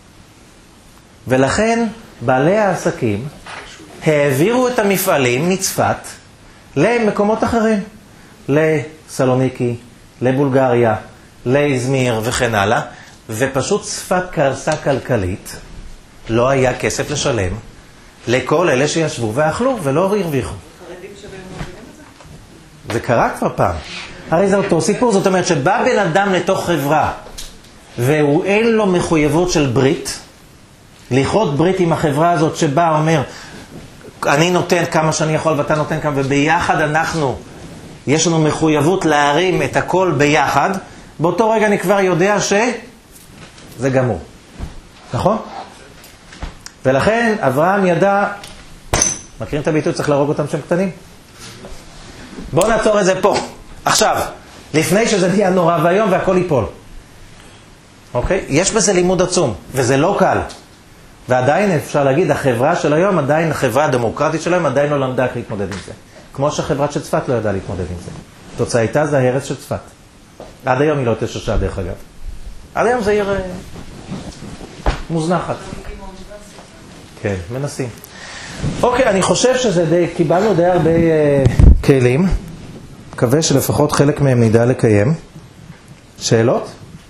ולכן בעלי העסקים העבירו את המפעלים מצפת למקומות אחרים, לסלוניקי, לבולגריה, לאזמיר וכן הלאה, ופשוט צפת קרסה כלכלית, לא היה כסף לשלם לכל אלה שישבו ואכלו ולא הרוויחו. חרדים שלהם לא מבינים את זה? זה קרה כבר פעם. הרי זה אותו סיפור, זאת אומרת שבא בן אדם לתוך חברה והוא אין לו מחויבות של ברית, לכרות ברית עם החברה הזאת שבה אומר אני נותן כמה שאני יכול ואתה נותן כמה, וביחד אנחנו, יש לנו מחויבות להרים את הכל ביחד, באותו רגע אני כבר יודע שזה גמור. נכון? ולכן אברהם ידע, מכירים את הביטוי, צריך להרוג אותם שהם קטנים? בואו נעצור את זה פה. עכשיו, לפני שזה נהיה נורא והיום והכל ייפול. אוקיי? יש בזה לימוד עצום, וזה לא קל. ועדיין אפשר להגיד, החברה של היום, עדיין החברה הדמוקרטית של היום, עדיין לא למדה איך להתמודד עם זה. כמו שהחברה של צפת לא ידעה להתמודד עם זה. תוצאה הייתה זה ההרס של צפת. עד היום היא לא תששה דרך אגב. עד היום זה עיר אה, מוזנחת. כן, מנסים. אוקיי, אני חושב שזה די, קיבלנו די הרבה אה, כלים. מקווה שלפחות חלק מהם נדע לקיים. שאלות?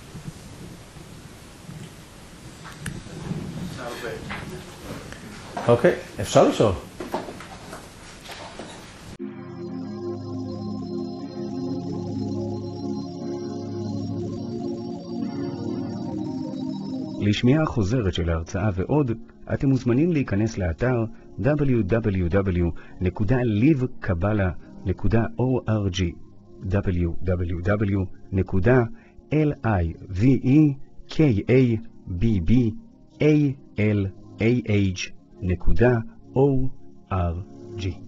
אוקיי, אפשר לשאול. לשמיעה חוזרת של ההרצאה ועוד, אתם מוזמנים להיכנס לאתר דאבליו דאבליו דאבליו נקודה ליב קבלה נקודה או אר ג'י דאבליו דאבליו דאבליו נקודה ליב קבלה נקודה או אר ג'י